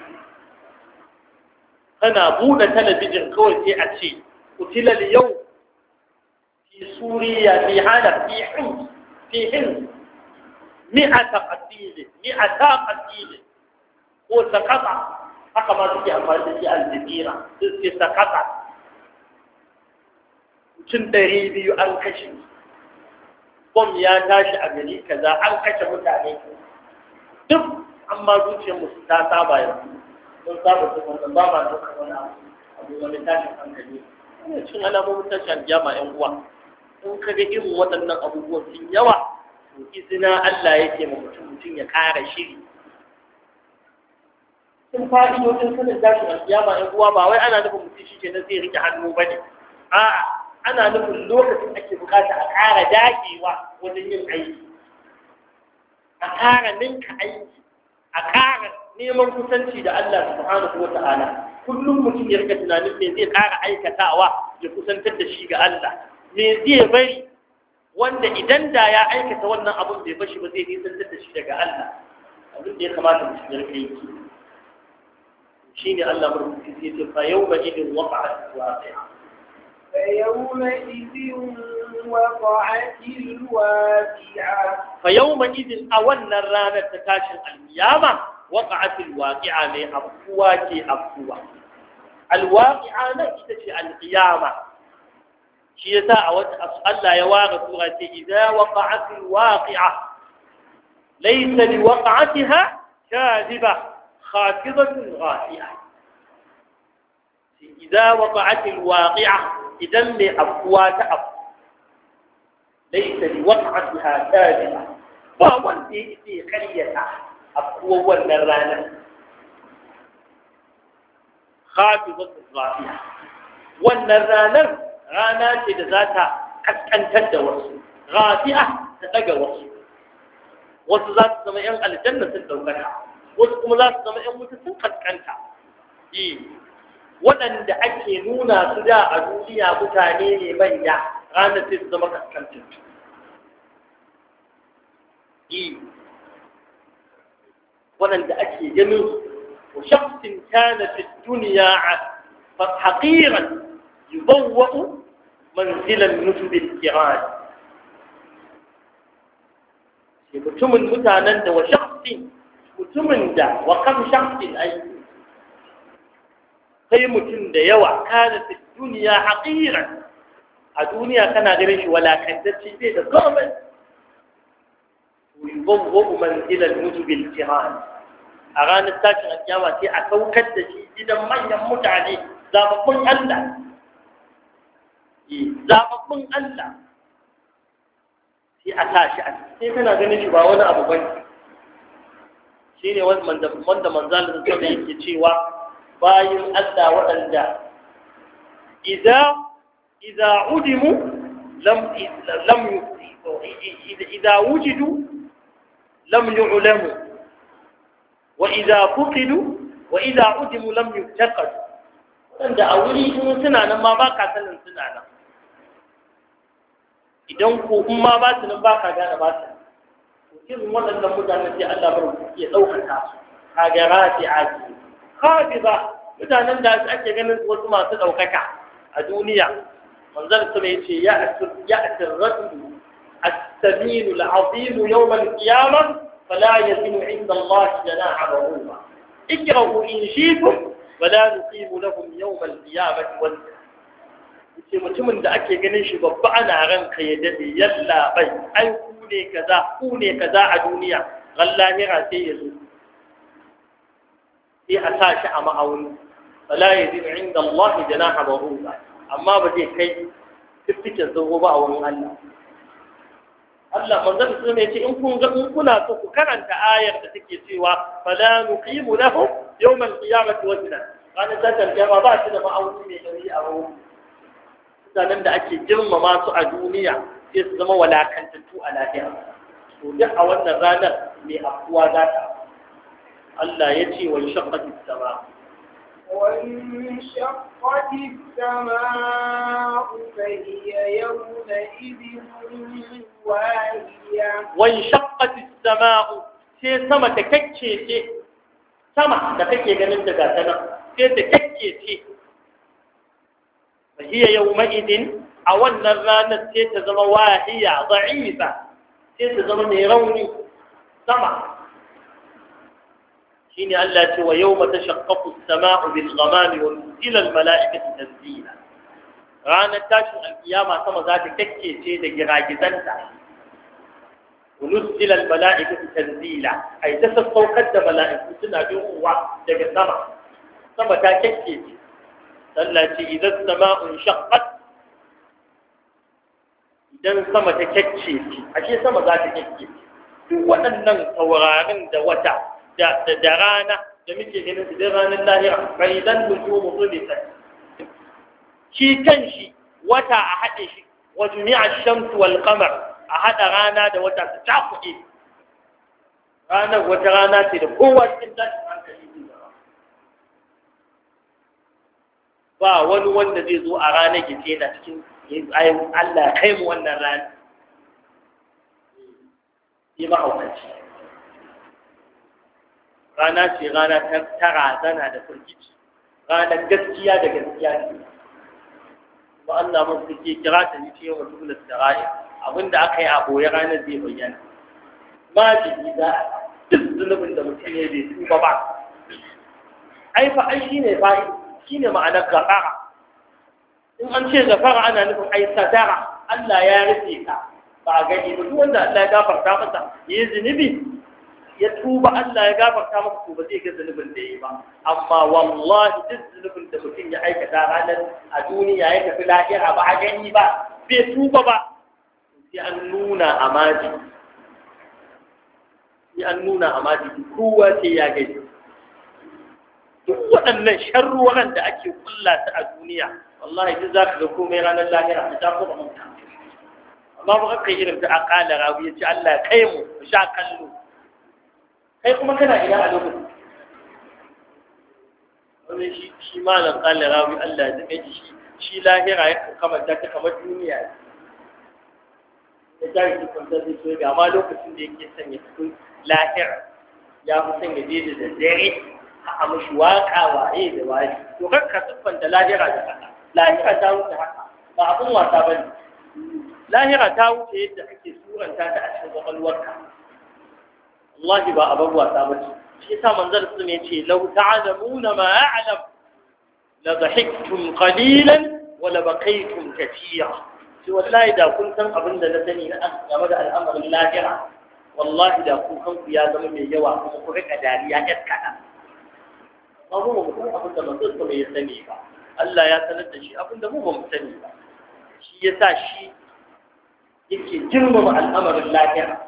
kana buɗe talabijin kawai sai a ce kutilal yau fi suriya fi hana fi hin fi hin mi'ata qatil mi'ata qatil ko sakata haka ma suke amfani da shi al-jazira suke sakata mutum ɗari biyu an kashe bom ya tashi a gari kaza an kashe mutane duk amma zuciyar musu ta saba yanzu sun saba su wanda ba ma ɗaukar wani abu abu wani tashin hankali wani cin alamomin tashin alƙiyama ƴan uwa in ka ga irin waɗannan abubuwan sun yawa to izina Allah yake ma mutum mutum ya ƙara shiri sun fa'idodin sanin tashin alƙiyama ƴan uwa ba wai ana nufin mutum shi ke na zai rike hannu ba ne a'a ana nufin lokacin ake bukata a ƙara dagewa wajen yin aiki a ƙara ninka aiki a ƙara neman kusanci da Allah subhanahu wa ta'ala kullum mutum ya rika tunanin me zai ƙara aikatawa ya kusantar da shi ga Allah me zai bari wanda idan da ya aikata wannan abun bai bashi ba zai nisantar da shi daga Allah abin da ya kamata mutum ya rika yi shine Allah murmushi sai ce fa yawma idin waqa'at waqi'a فيومئذ وقعت الواقعة فيومئذ أولنا الرانا تتاشن القيامة وقعت الواقعة من أبقوة أبقوة الواقعة نكتشي القيامة شيء ساعة الله يواغ سورة إذا وقعت الواقعة ليس لوقعتها كاذبة خافضة غافية إذا وقعت الواقعة idan mai afuwa ta afu laisa li waqa'atiha kadhiba ba wanda yake karyata afuwar wannan ranar khafidatu rafi'a wannan ranar rana ce da za ta kaskantar da wasu rafi'a ta daga wasu wasu za su zama yan aljanna sun daukaka wasu kuma za su zama yan wuta sun kaskanta eh waɗanda ake nuna su da a duniya mutane ne manya ranar sai su zama kaskantar yi waɗanda ake ganin wa shafin kana fi duniya a haƙiran yi bawwa'u manzilan nutubin kiran shi mutumin mutanen da wa shafin mutumin da wa kan shafin aiki sai mutum da yawa kana fi duniya haƙiran a duniya kana ganin shi walakantacce bai da komai yubawwa'u manzilal nujubil kiran a ranar tashin alƙiyama sai a saukar da shi gidan manyan mutane zababbun Allah zababbun Allah sai a tashi a sai kana ganin shi ba wani abu bane shine wanda wanda manzalin sa yake cewa bayin Allah waɗanda idza idza udimu lam lam idza wujidu lam yu'lamu wa idza fuqidu wa idza udimu lam yuftaqad wanda a wuri in suna nan ma ba ka sanin suna nan idan ko in ma ba su nan ba ka gane ba su irin waɗannan mutane sai Allah bar ya ɗaukaka su kaga rafi'a khadiba mutanen da ake ganin wasu masu daukaka a duniya manzon sama yace ya ya'ti ar-rajul as-samin al-'azim yawm al-qiyamah fala yazinu 'inda Allah janaha ba'udah ikrahu in shi'tum wala nuqimu lahum yawm al-qiyamah wazna yace mutumin da ake ganin shi babba ana ranka ya dade yalla bai ai ku ne kaza ku ne kaza a duniya gallahira sai yazo sai a sa shi a ma'auni fala yazinu 'inda Allah janaha ba'udah amma ba zai kai fifikin sauro ba a wurin Allah Allah manzon sun ne ce in kun ga in kuna so ku karanta ayar da take cewa fala nuqimu lahu yawm al-qiyamati wazna ranar tashin kiyama ba shi da ma'auni mai nauyi a wurin mutanen da ake girmama su a duniya sai su zama walakantattu a lahira to duk a wannan ranar mai afuwa za ta Allah ya ce wa shaqqati as-sama وانشقت السماء فهي يومئذ واهية وانشقت السماء sai sama ta kakkece sama da kake ganin daga tana sai ta kakkece fahiya yawma'idin a wannan ranar sai ta zama wahiya da'ifa sai ta zama mai rauni sama shine Allah ce wa yawma tashaqqaqu as-samaa'u bil ghamami wa nuzila al mala'ikatu tanzila ranar tashin alkiyama sama za ta kakkece da giragizanta wa nuzila al mala'ikatu tanzila ai ta saukar da mala'iku suna bin uwa daga sama sama ta kakkece Allah ce idan sama'un shaqqat idan sama ta kakkece ashe sama za ta kakkece duk waɗannan taurarin da wata da da rana da muke ganin su da ranar lahira bai dan nujumu tulisa shi kanshi wata a hade shi wa jumi'a ash-shams wal qamar a hada rana da wata su takuɗe ranar wata rana ce da kowa cikin tashin hankali ne ba wani wanda zai zo a ranar gice na cikin ayin Allah kai mu wannan rana yi mahaukaci rana ce rana ta razana da firgici ranar gaskiya da gaskiya ce ba Allah mun suke kira ta ni cewa dubul sarai abinda aka yi a boye ranar zai bayyana ma ji da duk zunubin da mutum ne bai tuba ba ai fa ai shine fa shine ma'anar gafara in an ce gafara ana nufin ai sadara Allah ya rufe ka ba gani ba duk wanda Allah ya gafarta masa yayi zunubi ya tuba Allah ya gafarta maka to ba zai ga zunubin da yayi ba amma wallahi duk zunubin da mutum ya aikata ranar a duniya ya tafi lahira ba a gani ba bai tuba ba sai an nuna amaji sai an nuna amaji kowa sai ya gani duk waɗannan sharruwan da ake kulla ta a duniya wallahi duk zaka ga komai ranar lahira ta ta kuma mutum amma ba kai irin ta aqala rawi yace Allah ya kai mu sha kallo kai kuma kana ina a lokacin wani shi shi malam qala rawi Allah ya zame shi shi lahira ya kamar da ta kamar duniya ya tare ki kwanta zai so ga ma lokacin da yake sanya cikin lahira ya fi sanya daidai da dare a mashi waka waye da waye to kar ka siffanta lahira da haka lahira ta wuce haka ba abun wasa bane lahira ta wuce yadda kake suranta ta a cikin kwakwalwarka wallahi ba abin wasa ba ce shi yasa manzon sun yace law ta'lamuna ma a'lam la dhahiktum qalilan wa la baqaytum katira shi wallahi da kun san abin da na sani na game da al'amarin lahira wallahi da ku kanku ya zama mai yawa kuma ku rika dariya yar kada ba mu mu san abin da manzon sun ya sani ba Allah ya sanar da shi abin da mu ba mu sani ba shi yasa shi yake girmama al'amarin lahira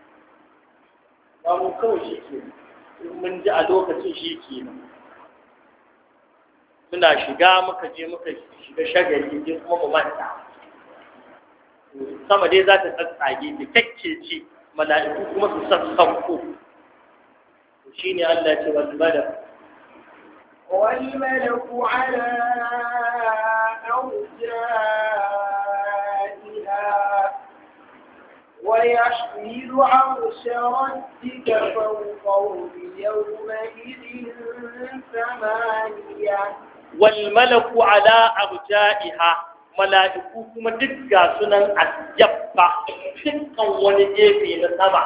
ba mu kawai shi ke mun ji a lokacin shi ke nan muna shiga muka je muka shiga shagali je kuma mu manta sama dai za ta tsatsage ta kakkece mala'iku kuma su sassauko shi ne Allah ce wal malak wal malaku ala awjaiha wa ويحمل عرش ربك فوقهم يومئذ ثمانية والملك على أرجائها ملائكو كما دقا سنن أسجبا دقا ونجيبي لسما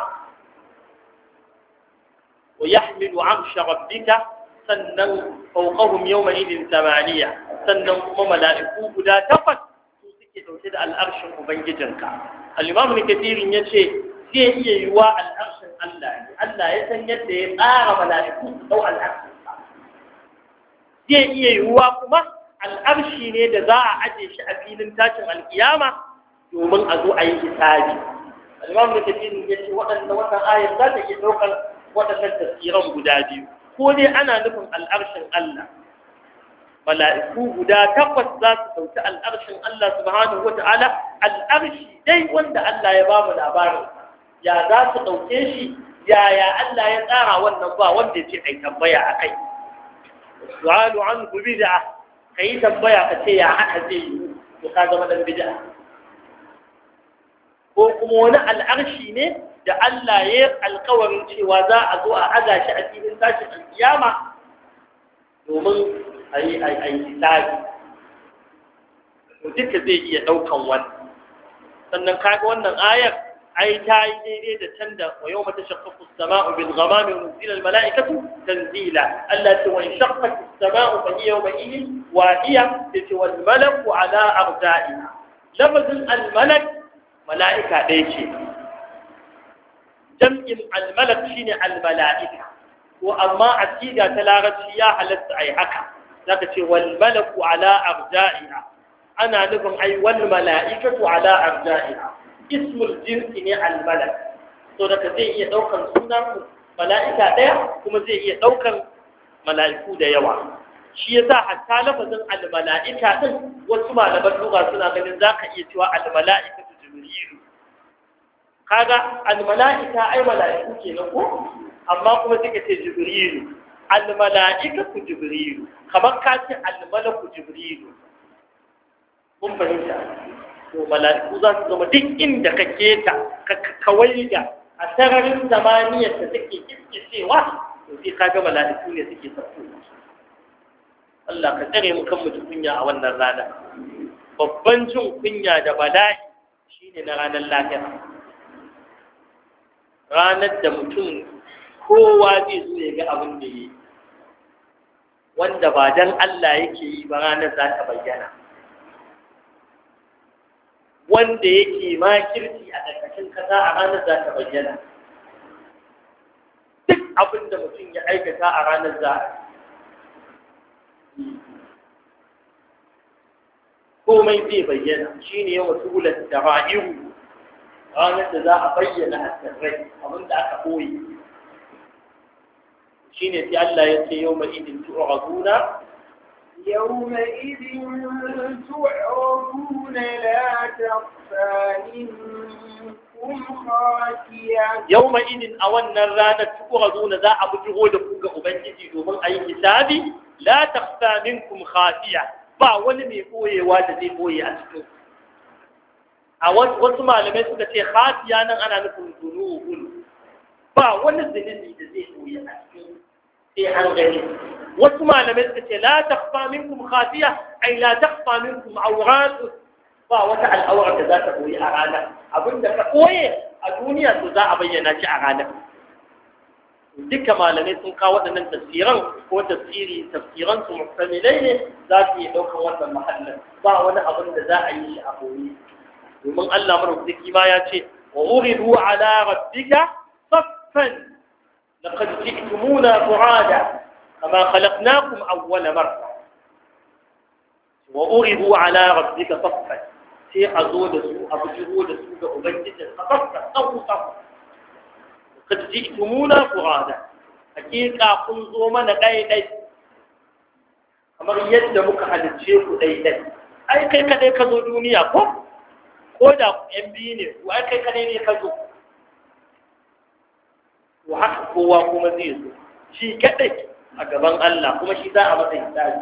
ويحمل عرش ربك سنن فوقهم يومئذ ثمانية سنن كما ملائكو بلا تفت suke dauke da al'arshin ubangijinka al-imam ibn kathir yace zai iya yiwa al'arshin Allah ne Allah ya san yadda ya tsara mala'iku su dau al'arshin zai iya yiwa kuma al'arshi ne da za a aje shi a filin tashin alkiyama domin a zo a yi hisabi al-imam ibn kathir yace waɗannan wannan ayat za ta iya daukar waɗannan tafsiran guda biyu ko dai ana nufin al'arshin Allah mala'iku guda takwas za su sauki al'arshin Allah subhanahu wa ta'ala al'arshi dai wanda Allah ya ba mu labarin ya za su ɗauke shi yaya Allah ya tsara wannan ba wanda ya ce kai tambaya a kai su'alu an ku bid'a kai tambaya ka ce ya haka zai yi to ka zama dan bid'a ko kuma wani al'arshi ne da Allah ya yi alƙawarin cewa za a zo a aza shi a cikin tashin alkiyama domin a yi hisabi to duka zai iya ɗaukan wannan sannan kaga wannan ayar ai ta yi daidai da can da wa yau mata shakkaku sama'u bil ghamami wa nuzila al mala'ikatu tanzila Allah ce wa shaqqat as-sama'u fa hiya yawma idhin wahiya ce wal malaku ala arja'iha lafazin al malak mala'ika ɗaya ce jam'in al malak shine al mala'ika ko amma aqida ta larabci ya halatta ai haka zaka ce wal malaku ala arja'iha ana nufin ai wal mala'ikatu ala arja'iha ismul jinsi ne al malak to daga zai iya daukan sunan mala'ika daya kuma zai iya daukan mala'iku da yawa shi yasa hatta lafazin al mala'ika din wasu malaman lugha suna ganin zaka iya cewa al mala'ikatu jibril kaga al mala'ika ai mala'iku kenan ko amma kuma suka ce jibril al mala'ikatu jibril kamar ka ce al-malaku jibrilu kun fahimta to mala'iku za su zama duk inda ka keta ka kawai da a sararin zamaniyar da take kiskewa to sai ka ga mala'iku ne suke sauko Allah ka tsare mu kan mutum kunya a wannan rana babban jin kunya da bala'i shine na ranar lahira ranar da mutum kowa zai zo ya ga abin da yake wanda ba dan Allah yake yi ba ranar za ta bayyana wanda yake makirci a ƙarƙashin kasa a ranar za ta bayyana duk abin da mutum ya aikata a ranar za a komai zai bayyana shi ne yawan tuhular da ra'iru ranar da za a bayyana a sirrai abin da aka koyi shine sai Allah ya ce yawma idin tu'raduna yawma idin tu'raduna la takhfa minkum khafiya yawma idin a wannan ranar tu'raduna za a bujiro da ku ga ubangiji domin ayi hisabi la takhfa minkum khafiya ba wani mai koyewa da zai koye a cikin a wasu malamai suka ce khafiya nan ana nufin zunubun ba wani zunubi da zai koye a cikin sai an gani wasu malamai suka ce la takhfa minkum khafiya ay la takhfa minkum awrat ba wata al'awar da za ta koyi a ranar abinda ka koye a duniya to za a bayyana shi a ranar duka malamai sun kawo waɗannan tafsiran ko tafsiri tafsiran su muhtamilai ne za su yi ɗaukar wannan mahallin ba wani abin da za a yi shi a koyi domin Allah madaukaki ma ya ce wa uridu ala rabbika saffan لقد جئتمونا فرادا كما خلقناكم أول مرة وأرضوا على ربك صفا في أزود سوء أبجرود سوء أبجد صفا أو صفا لقد جئتمونا فرادا حقيقة كنتم من قيدي kamar yadda muka halicce ku daidai ai kai kadai ka zo duniya ko ko da yan biyu ne ko ai kai kadai ne ka zo to haka kowa kuma zai zo shi kadai a gaban Allah kuma shi za a masa hisabi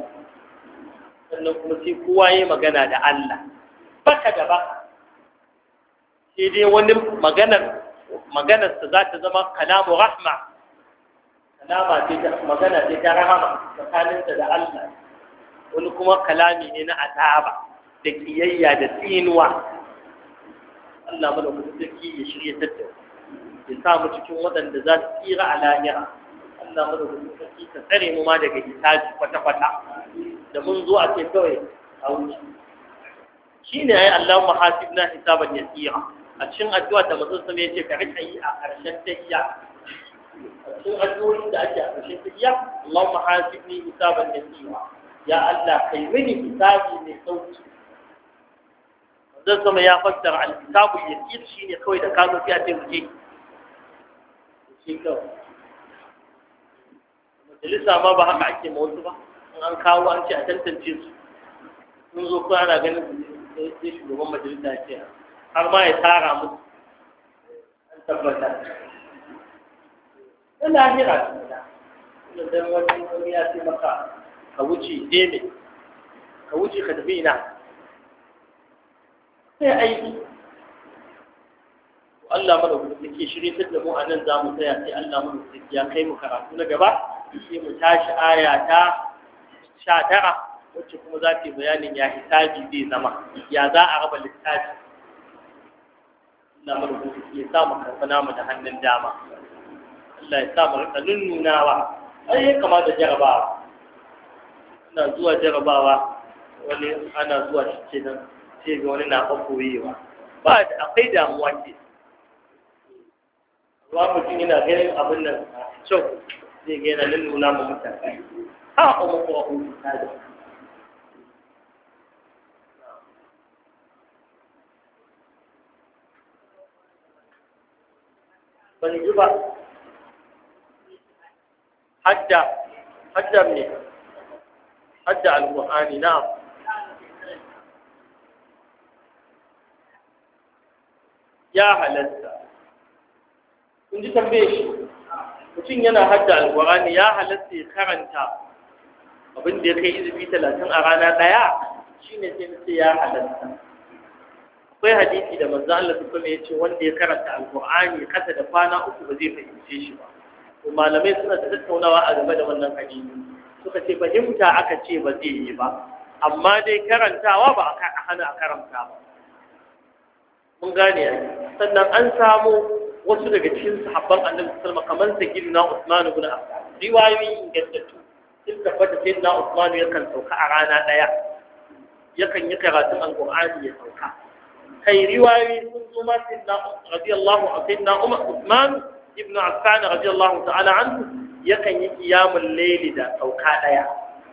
sannan kuma sai kowa yayi magana da Allah baka da baka sai dai wani maganar maganarsa za ta zama kalamu rahma, kalama ce ta magana ce ta rahama tsakaninsa da Allah, wani kuma kalami ne na azaba da kiyayya da tsinuwa. Allah mana kuma sarki ya shirye tattau ya sa mu cikin waɗanda za su tsira a lahira. Allah mana kuma sarki ka tsare mu ma daga hisabi kwata-kwata da mun zo a ce kawai a wuce. Shi ne ai Allahumma hasibna hisaban yasira. A cikin addu'a da manzon sama yace ka rika yi a ƙarshen tahiyya. A cikin addu'o'in da ake a ƙarshen tahiyya, Allahumma hasibni hisaban yasira. Ya Allah kai mini hisabi mai sauki. Manzon sama ya fassara al-hisabu yasir shine kawai da ka zo sai a ce mu je. Shi kawai. Majalisa ma ba haka ake ma wasu ba. In an kawo an ce a tantance su. Sun zo ko ana ganin sai shugaban majalisa ya ce har ma ya tara musu an tabbata da lahira ce da dan wani wani ya ce maka ka wuce deme ka wuce ka tafi ina sai aiki Allah mana kuma take shirye da mu anan za mu tsaya sai Allah mana take ya kai mu karatu na gaba sai mu tashi aya ta sha tara wacce kuma za ta yi bayanin ya hisabi zai zama ya za a raba littafi. Allah marubutu ya samu karfa namu da hannun dama. Allah ya samu rika nunnunawa. Ai ya kama da jarabawa. Ina zuwa jarabawa wani ana zuwa shi ce nan sai ga wani na ɓaɓɓoyewa. Ba da akwai damuwa ce. Ruwa mutum yana ganin abin nan kyau zai ga yana nunnuna ma mutane. Ha kuma kuma kuma ta da. Ban ji ba hadda hadda me hadda alqur'ani na'am ya halatta kun ji tambaye shi mutum yana hadda alqur'ani ya halatta ya karanta abin da ya kai izubi talatin a rana daya shine sai nace ya halatta. Akwai hadisi da manzo Allah sallallahu alaihi wasallam yace wanda ya karanta alqur'ani kasa da kwana uku ba zai fahimce shi ba. To malamai suna da tattaunawa a game da wannan hadisi. Suka ce fahimta aka ce ba zai yi ba, amma dai karantawa ba a hana a karanta ba. Mun gane ai. Sannan an samu wasu daga cikin sahabban Annabi sallallahu alaihi wasallam kamar sayyidina Uthman ibn Affan. Riwayoyi ingantattu sun tabbata sayyidina Uthman yakan sauka a rana daya. Yakan yi karatun alqur'ani ya sauka. kai riwayoyi sun zo ma sayyidina radiyallahu anhu sayyidina Umar Uthman ibn Affan radiyallahu ta'ala anhu yakan yi qiyamul layli da sauka daya.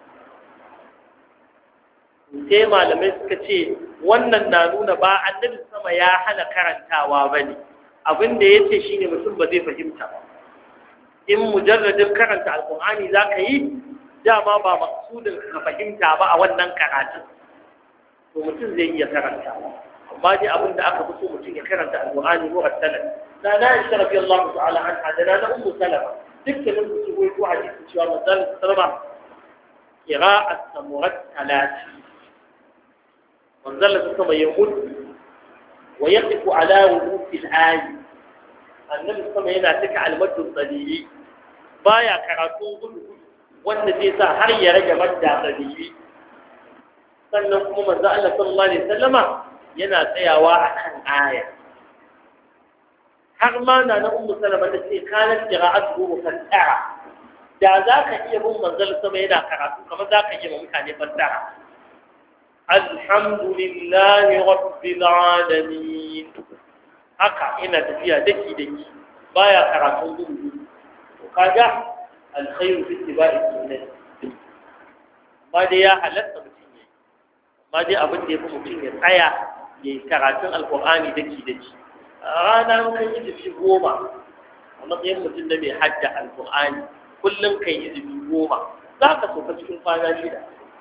Sai malamai suka ce wannan na nuna ba annabi sama ya hana karantawa bane, abin da yace shine mutum ba zai fahimta ba. In mujarradin karanta alqur'ani zaka yi dama ba maksudin ka fahimta ba a wannan karatu, to mutum zai iya karanta. amma dai abin da aka fito mutum ya karanta alqur'ani murattalan. Na na Aisha radiyallahu ta'ala anha da na Ummu Salama dukkanin su su goyi hadisi cewa manzon sallama qira'at murattalati manzon sama ya mutu wa yaqifu ala wuquf al-ayi annabi sama yana taka al-maddu al-dalili baya karatu gudu wanda zai sa har ya rage madda dalili. Sannan kuma manzo Allah sallallahu alaihi wasallama yana tsayawa akan aya har ma na na Ummu Salama da ce kana qira'atu mufassara da zaka iya bin manzo sama yana karatu kamar zaka iya mutane fassara alhamdulillahi rabbil alamin haka ina tafiya daki daki baya karatu gudu to kaga alkhairu fi ittiba'i sunnah ma dai ya halatta mutum yayi ma dai abin da yafi mutum ya tsaya yayi karatun alqur'ani daki daki rana kan yi dafi goma a matsayin mutum da mai hadda alqur'ani kullum kai yi dafi goma zaka sauka cikin kwana shida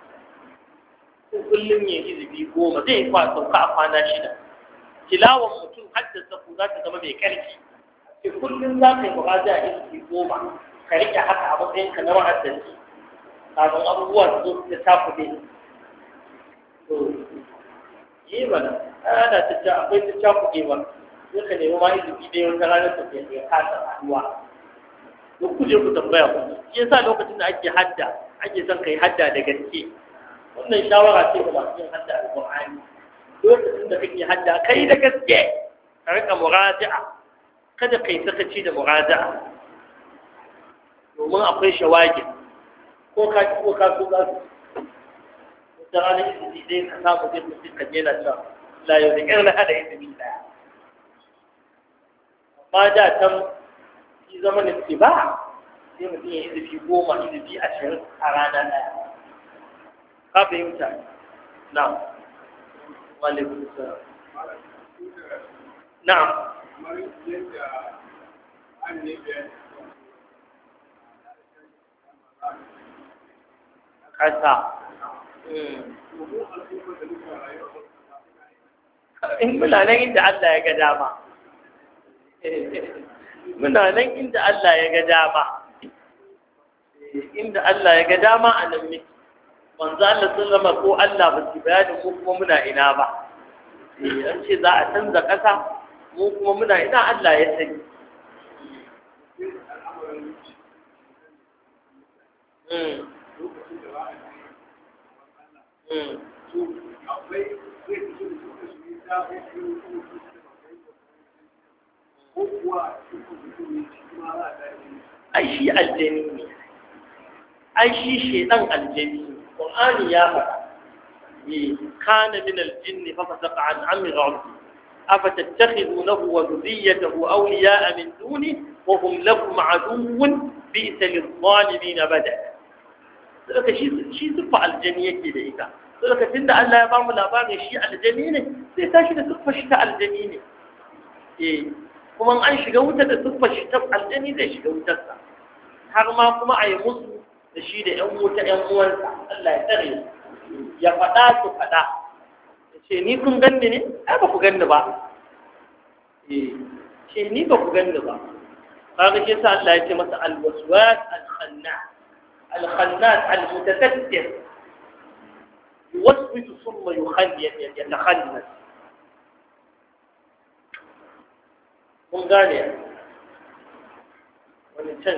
kullum ya yi dafi goma zai kwa sauka a kwana shida tilawan mutum haddasa ku za ta zama mai karfi ke kullum za ka yi muraja a dafi goma ka rike haka a matsayin ka na wa'adanci kafin abubuwa su zo ta tafi ne to yi mana ana ta ta akwai ta tafi ba sai ka nemi ma izifi ɗaya wata ranar ta ke ya kasa haɗuwa duk ku je ku tambaya ku shi yasa lokacin da ake hadda ake son kai hadda da gaske wannan shawara ce ga masu yin hadda alƙur'ani lokacin da kake hadda kai da gaske ka rika muraja'a kada kai sakaci da muraja'a domin akwai shawagin ko ka ko ka so za su wata ranar izifi ɗaya ka samu zai mutum ka jena cewa la yau da ƙyar na hada izifi ɗaya amma da can shi zama da ke ba sai mutum ya izifi goma izifi ashirin a rana ɗaya ka fahimta na walaikun salam na'am kasa in muna nan inda Allah ya ga dama muna nan inda Allah ya ga dama inda Allah ya ga dama a nan miki manzo Allah sallama ko Allah ba su bayani ko kuma muna ina ba an ce za a canza ƙasa mu kuma muna ina Allah ya sani ai shi aljani ne ai shi shedan aljani Qur'ani ya faɗa eh kana min aljinn fa fasaqa an amri rabbi afatattakhidunahu wa dhurriyyatahu awliya'a min duni wa hum lakum aduwwun bi'sa lidh-dhalimin badala saboda shi shi sifa aljani yake da ita saboda tunda Allah ya ba mu labarin shi aljani ne sai tashi da sifa shi ta aljani ne eh kuma an shiga wuta da sifa shi ta aljani zai shiga wutarsa har ma kuma a yi musu da shi da ‘yan wuta ‘yan uwansa Allah ya tsare ya faɗa su faɗa ya ce ni kun ganni ne ai ba ku ganni ba eh ce ni ba ku ganni ba kaga shi sa Allah ya ce masa al-waswas al-khannas al-khannas al-mutakabbir yuwaswisu thumma yukhannas yatakhannas mun gane wani can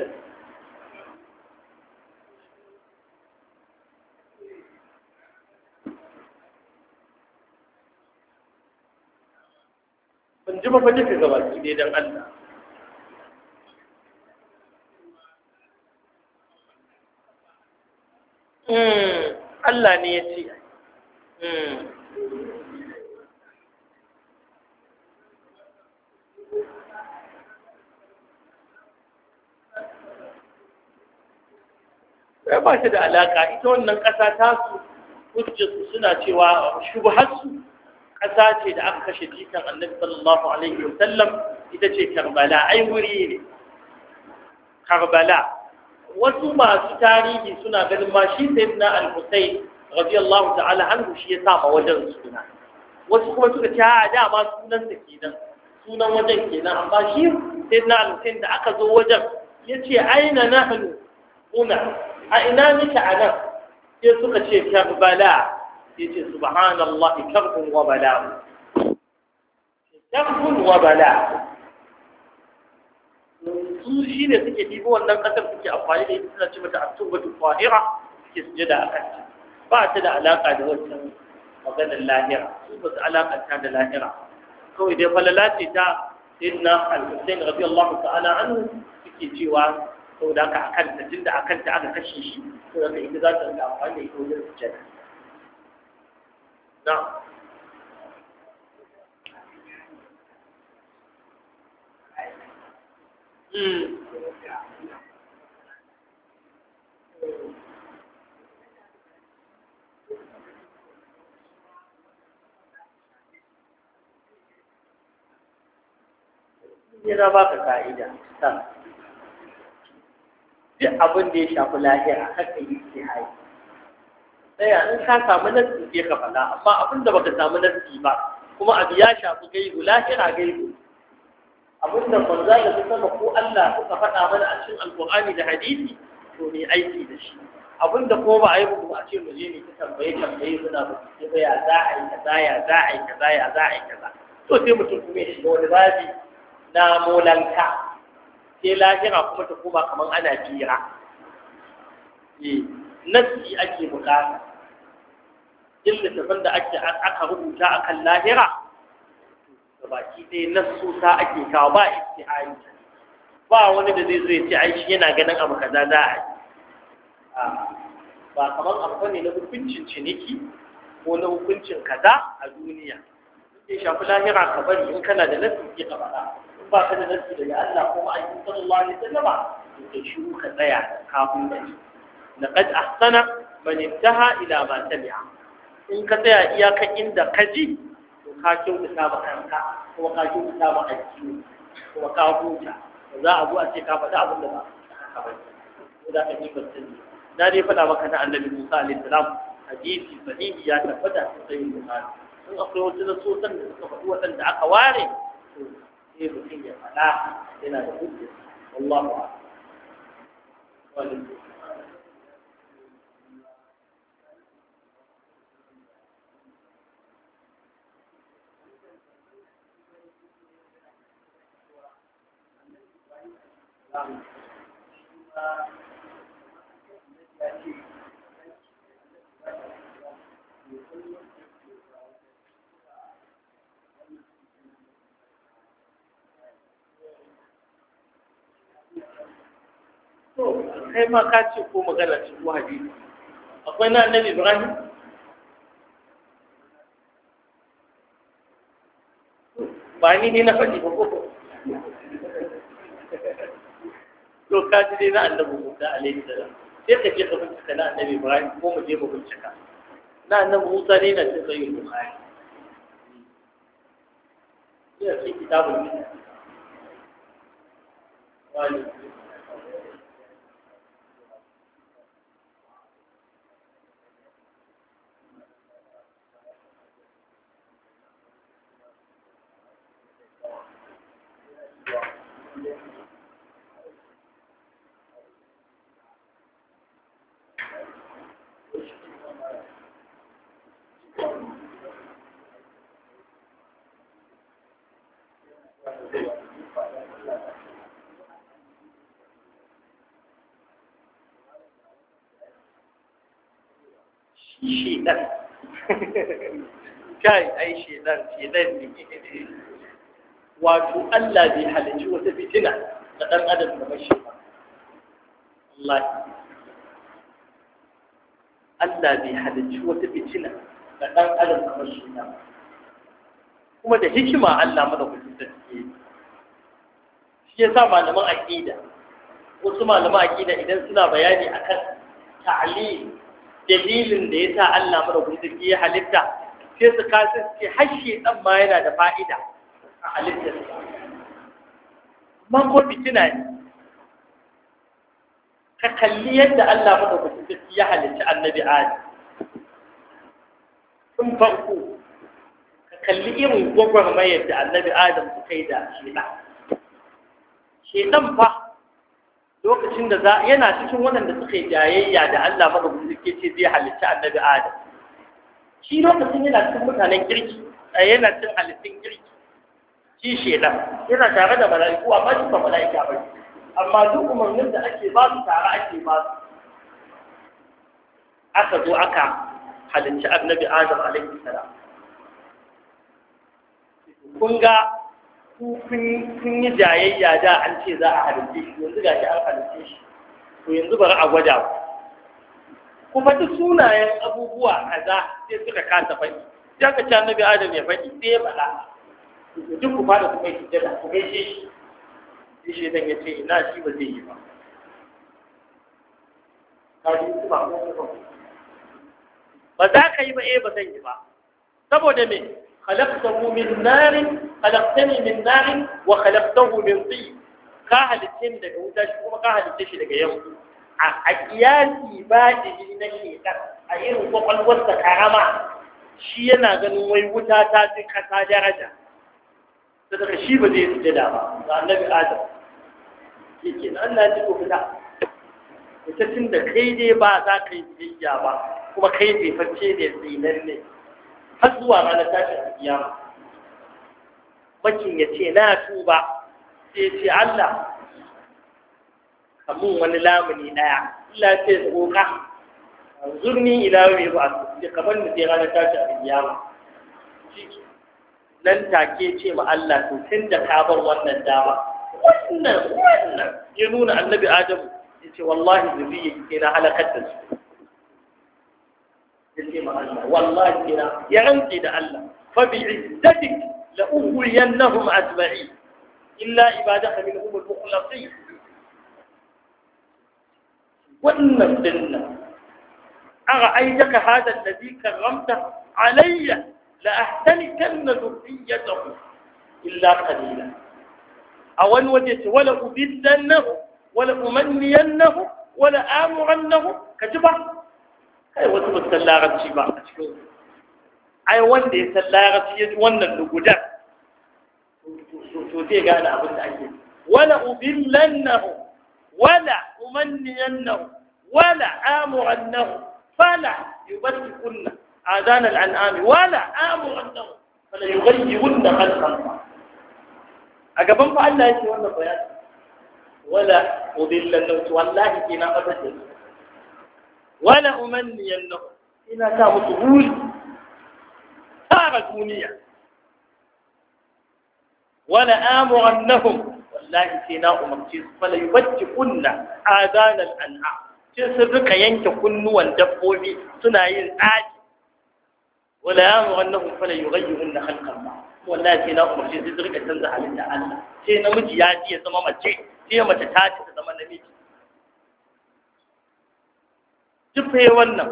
ban ji mafa duka gaba ki dai don Allah. Allah ne ya ce. Ya ba shi da alaƙa ita wannan ƙasa tasu hujjarsu suna cewa shubharsu ƙasa ce da aka kashe jikan annabi sallallahu alaihi wasallam ita ce Karbala ai wuri ne Karbala wasu masu tarihi suna ganin ma shi sayyidina al-Husayn radiyallahu ta'ala anhu shi ya sa wajen suna wasu kuma suka ce a dama sunan da kenan sunan wajen kenan amma shi sayyidina al-Husayn da aka zo wajen yace aina nahnu huna a ina nake anan sai suka ce Karbala yace subhanallahi karbun wa bala karbun wa bala su shi ne suke dibo wannan kasar suke amfani da ita suna ce mata at-tubatu tahira suke sujada a kanta ba ta da alaka da wancan maganar lahira su ba su alaka ta da lahira kawai dai falala ce ta sayyidina al-Husayn radiyallahu ta'ala anhu suke cewa saboda haka akan ta tunda akan ta aka kashe shi saboda ita za ta rinka amfani da ita wajen sujada نعم yana ba ka ka'ida ta duk abin da ya shafi lahira haka yi ke hayi tsaya in ka samu nassi sai ka faɗa amma abin da baka samu nassi ba kuma abu ya shafi gaibu lahira gaibu abin da manzo da sama ko Allah suka faɗa mana a cikin alqur'ani da hadisi to ne aiki da shi abin da kuma ba a yi ba a ce mu je ne ta tambaye tambaye muna ba sai ba ya za a yi kaza ya za a yi kaza ya za a yi kaza to sai mutum kuma ya shiga wani babi na molanka sai lahira kuma ta koma kamar ana jira eh nasi ake bukata duk littafin da ake aka rubuta akan lahira da baki dai nasusa ake kawo ba istihari ba wani da zai zo ya ce ai shi yana ganin abu kaza za a yi ba kamar abu ne na hukuncin ciniki ko na hukuncin kaza a duniya ya shafi lahira ka bari in kana da nasi ke ka faɗa in ba ka da nasi daga Allah ko ma'aikin sallallahu alaihi wasallam to kai shiru ka tsaya kafin da ni laqad ahsana man intaha ila ma tabi'a in ka tsaya iyakan inda ka ji to ka kyautata ma kanka kuma ka kyautata ma aiki kuma ka huta za a zo a ce ka faɗi abin da ba ka bari ko da ka yi basiri na dai faɗa maka na annabi Musa alaihi salam hadisi sahihi ya tabbata sai Bukhari in akwai wasu nasosan da suka faɗi waɗanda aka ware to sai mutum ya faɗa yana da hujja wallahu a'lam. Kai ma ka ce ko magana ce ko hadisi akwai na annabi Ibrahim ba ni ne na faɗi ba ko to ka ji dai na annabi Musa alaihi salam sai ka je ka bincika na annabi Ibrahim ko mu je mu bincika na annabi Musa ne na cikin sahih Bukhari ya ce kitabul wali shedan kai ai shedan shedan ne wato Allah bai halicci wata fitina da dan adam da bashi ba Allah Allah bai halicci wata fitina da dan adam da bashi ba kuma da hikima Allah madaukakin sarki shi yasa malaman aqida wasu malaman aqida idan suna bayani akan ta'lim dalilin da yasa Allah madaukakin sarki ya halitta sai su kasu ce hashe dan ma yana da fa'ida a halittar man ko fitina ne ka kalli yadda Allah madaukakin sarki ya halitta annabi Adam tun farko ka kalli irin gwagwarmayar da annabi Adam su kai da shedan shedan fa lokacin da za yana cikin waɗanda suka yi jayayya da Allah madaukakin sarki ce zai halitta annabi Adam shi lokacin yana cikin mutanen kirki yana cikin halittun kirki shi shedan yana tare da mala'iku amma shi ba mala'ika ba amma duk umarnin da ake ba su tare ake ba su aka zo aka halitta annabi Adam alaihi salam kun ga kun yi jayayya da an ce za a halitta shi yanzu ga shi an halitta shi to yanzu bari a gwada ku faɗi sunayen abubuwa kaza sai suka kasa faɗi sai aka ci annabi Adam ya faɗi sai ya faɗa duk ku fara ku kai sujjada ku gaishe shi sai shi dan ya ce ina shi ba zai yi ba kaji su ba ba za ka yi ba eh ba zan yi ba saboda me خلقته من نار خلقتني من نار وخلقته من طين ka halitte ni daga wuta shi kuma ka halitte shi daga yau a kiyasi ba jini na shekar a irin kwakwalwarsa karama shi yana ganin wai wuta ta fi kasa daraja da daga shi ba zai sujada ba ga annabi Adam yake nan Allah ya ko fita ita tun da kai dai ba za ka yi biyayya ba kuma kai bai facce ne tsinan ne har zuwa ranar tashin kiyama bakin ya ce na tuba sai ce Allah kamun wani lamuni daya Allah ce tsoka zurni ila yau ba su kamar da sai ranar tashi a kiyama nan take ce ma Allah to tun da ka bar wannan dama wannan wannan ya nuna annabi Adam ya ce wallahi zuriya ke na halakar da su ya ce ma Allah wallahi kina ya rantsi da Allah fa bi izzatik la ughwiyannahum ajma'in illa ibadaka minhum al-mukhlasin wannan dinnan أرأيتك هذا الذي كرمته علي لأحتنكن ذريته إلا قليلا أول وجدت ولا أذلنه ولا أمنينه ولا آمرنه كجبا أي وتبت سلارة شبا أي وندي سلارة شيء وانا اللقودة سوتي قال أبدا أجل ولا أذلنه ولا أمنينه ولا آمرنه فلا يبتكن آذان الأنعام ولا آمر أنه فلا يغيرن خلق الله أقبل فعلا يشي وانا بيان ولا أضل النوت والله كنا أبدا ولا أمني أنه إنا كام طهول صار دونيا ولا آمر أنهم والله كنا أمرتيز فلا يبتكن آذان الأنعام sai sun rika yanke kunnuwan dabbobi suna yin tsaki wala yamu annahum fala yughayyirun khalqa Allah wallahi sai na umarci sai su rika canza halitta Allah sai namiji ya ji ya zama mace sai mace ta ci ta zama namiji duk sai wannan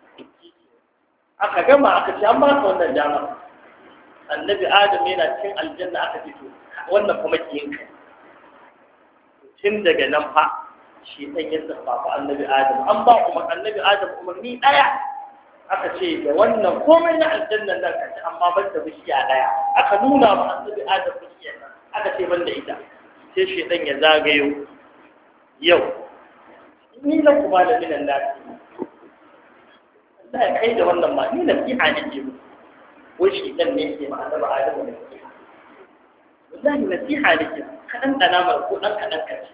aka gama aka ce an ba ka wannan dama annabi Adam yana cikin aljanna aka fito wannan kuma kiyinka tun daga nan fa shi ɗan ya sarfafa annabi Adam an ba umar annabi Adam umarni ɗaya aka ce da wannan komai na aljannan nan kace amma ban da bishiya ɗaya aka nuna ma annabi Adam bishiyar nan aka ce ban da ita sai shi ɗan ya zagayo yau ni na kuma da minan lafi Allah ya kai da wannan ma ni nasiha ne ke mu wai shi ɗan ne ke ma annabi Adam ne wallahi nasiha ne ke kaɗan ɗana mara ko ɗan kaɗan kace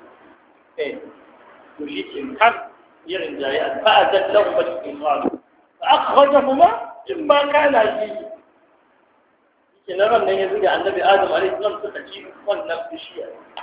يشيك حق يرجع فأذن لهما الشيطان فأخرجهما مما كان فيه يمكن نرى أن يزيد عن النبي آدم عليه السلام تخشيه ونم بشيء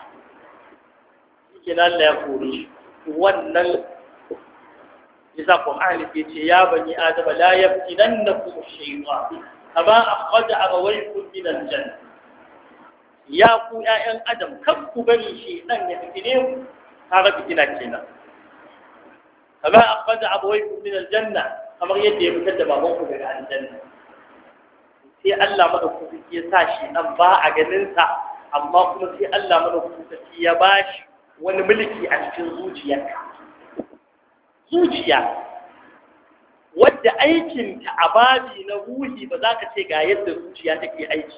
يمكن أن لا يقول ونم إذا قرآن في يا بني آدم لا يفتننكم الشيطان كما أخرج أبويكم من الجنة يا أخو يا آدم كم بني شيطان يفتنهم هذا بدنا كنا فما أخرج أبويكم من الجنة أمر يدي يمتد بابوكم من الجنة في الله مدوكم في ساشي أنباء جننسا أما كنا في الله مدوكم في يباش ونملكي أشكال زوجيك زوجيا wadda aikin ta ababi na ruhi ba za ka ce ga yadda zuciya take aiki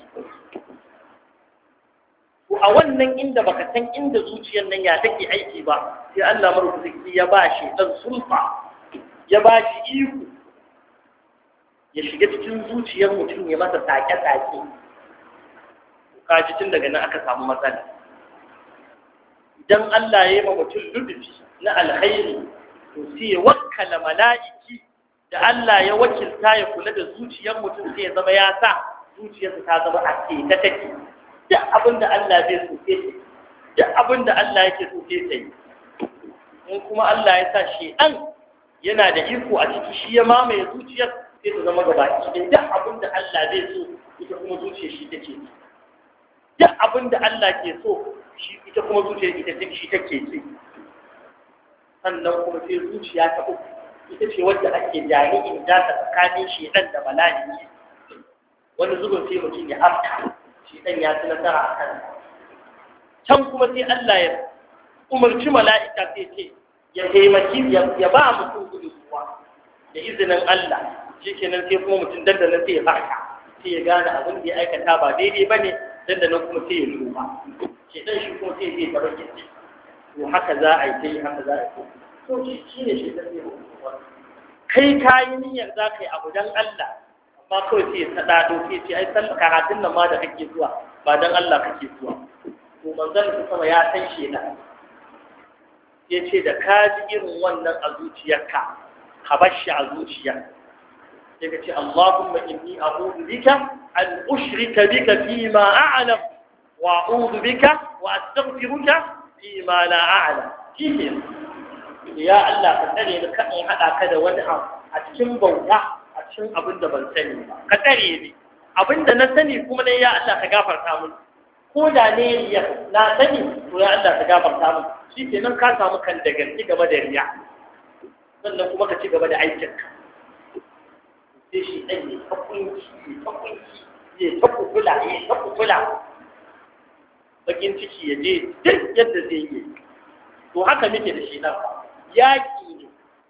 ko a wannan inda baka san inda zuciyar nan ya take aiki ba sai Allah marubuci ya bashi dan sulfa ya bashi iko ya shiga cikin zuciyar mutum ya masa take-take kaji tun daga nan aka samu matsala idan Allah ya yi ma mutum lubufi na alkhairi to sai ya wakkala mala'iki da Allah ya wakilta ya kula da zuciyar mutum sai ya zama ya sa zuciyarsa ta zama a ce ta take duk abin da Allah zai so sai ta duk abin da Allah yake so sai ta yi in kuma Allah ya sa shi ɗan yana da iko a ciki shi ya mamaye zuciyar sai ta zama gaba ki duk abin da Allah zai so ita kuma zuciyar shi take yi duk abin da Allah ke so shi ita kuma zuciyar ita take shi take yi sannan kuma sai zuciya ta uku ita ce wadda ake jami'in da ta tsakanin shi ɗan da mala'iki wani zubin sai mutum ya afka shi ɗan ya ci nasara a kan can kuma sai Allah ya umarci mala'ika sai ce ya taimaki ya ba mutum gudu kuwa da izinin Allah shi kenan sai kuma mutum dandanan sai ya farka sai ya gane abin da ya aikata ba daidai ba ne dandanan kuma sai ya lura shi ɗan shi kuma sai zai taɓa gindi to haka za a yi sai haka za a yi to shi ne shi ɗan zai kai ka yi niyyar za ka yi abu don Allah ma kawai sai ya sadado sai ce ai sallah karatun nan ma da kake zuwa ba dan Allah kake zuwa to manzon sa sama ya san shi da ya ce da ka ji irin wannan a zuciyarka ka bar shi a zuciya sai ka ce Allahumma inni a'udhu bika an ushrika bika fi ma a'lam wa a'udhu bika wa astaghfiruka fi ma la a'lam kike ya Allah ka tsare ni kan hada ka da wani abu a cikin bauta a cikin abin da ban sani ba ka tsare ni abin da na sani kuma ne ya Allah ka gafarta mun ko da ne ya na sani to ya Allah ka gafarta mun shikenan ka samu kan da gaske game da riya sannan kuma ka ci gaba da aikin ka sai shi dan ne ta kunci ta kunci ya ta kula ya ta kula bakin ciki ya je duk yadda zai yi to haka muke da shi nan yaki ne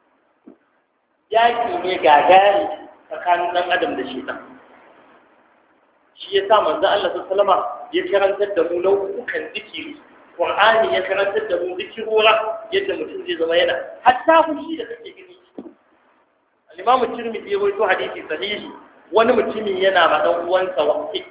yaki ne gagari tsakanin dan adam da shi nan shi ya sa manzo Allah sallallahu alaihi wasallam ya karantar da mu nau'ukan zikiri Qur'ani ya karantar da mu zikirora yadda mutum zai zama yana hatta fushi da kake gani al-Imam Tirmidhi ya rawaito hadisi sahihi wani mutumin yana ma dan uwansa wa'azi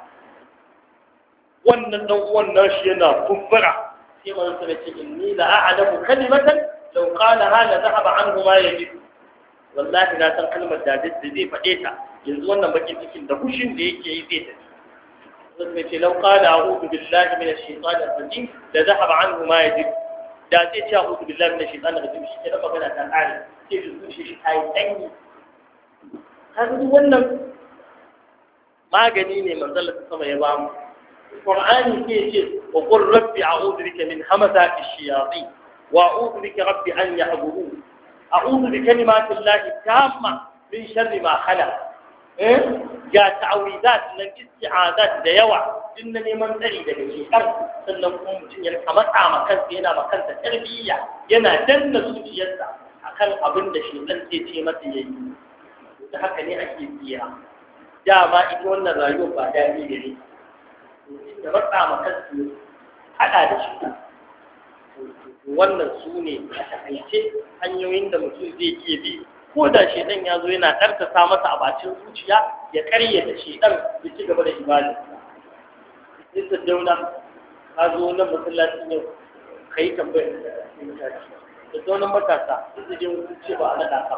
wannan dan uwan nashi yana kumbura sai manzo ya ce inni la a'lamu kalimatan law qala hada dhahaba anhu ma yajid wallahi na san kalmar da zai faɗe ta yanzu wannan bakin cikin da fushin da yake yi zai tafi sai ce law qala a'udhu billahi minash shaitani rajim la dhahaba anhu ma yajid da zai ce a'udhu billahi minash shaitani rajim shi ke da magana ta kare sai zuciya shi ta yi danyi kaga wannan magani ne manzon Allah sama ya ba mu Qur'ani ke ce wa qur rabbi a'udhu bika min hamazati ash-shayatin wa a'udhu bika rabbi an yahdurun a'udhu bi kalimati llahi tamma min sharri ma khalaq eh ga ta'awizat nan isti'azat da yawa din na neman tsari daga shekar sannan kuma mutum ya kamata ma kansa yana ma kansa tarbiyya yana danna zuciyarsa akan abin da shedan zai ce masa yayi da haka ne ake biya dama ita wannan rayuwa ba daɗi gare da matsa ma kansa hada da shi wannan su ne a takaice hanyoyin da mutum zai ke bi ko da shedan ya zo yana karkasa masa a bacin zuciya ya karyata shedan ya ci gaba da ibada sai ta dauna ka zo nan masallaci ne kai tambayar da mutane da zaunan matasa su je ce ba a naɗa ka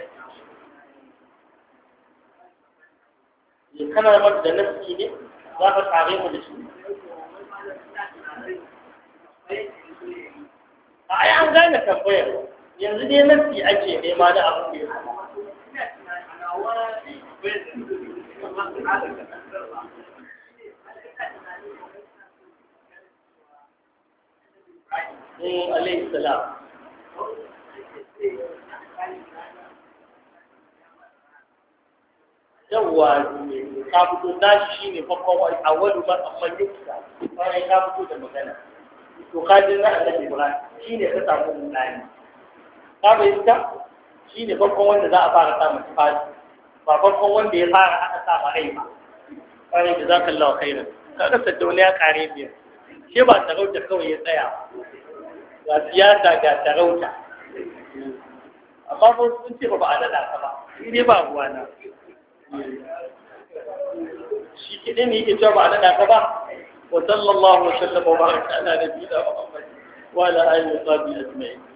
ya kana mata da nasi ne za ka tare mu da shi ai an gane tambayar yanzu dai nasi ake nema na abu ne eh alayhi salam yawwa ka fito nashi shine farkon awwalu ma amma yuksa sai ka fito da magana to kaji na Annabi Ibrahim shine ka samu mutane ka bayyana shine farkon wanda za a fara samun fadi ba farkon wanda ya fara aka sa ba rai ba kai da zakallahu khairan kaga saddauna ya kare biyar shi ba sarauta kawai ya tsaya ga siyasa ga sarauta amma ba sun ce ba a nada ka ba shi ne ba ruwa na shi ke ne yake cewa ba a nada ka ba wa sallallahu wa sallama wa baraka ala nabiyina Muhammad wa ala alihi wa sahbihi ajma'in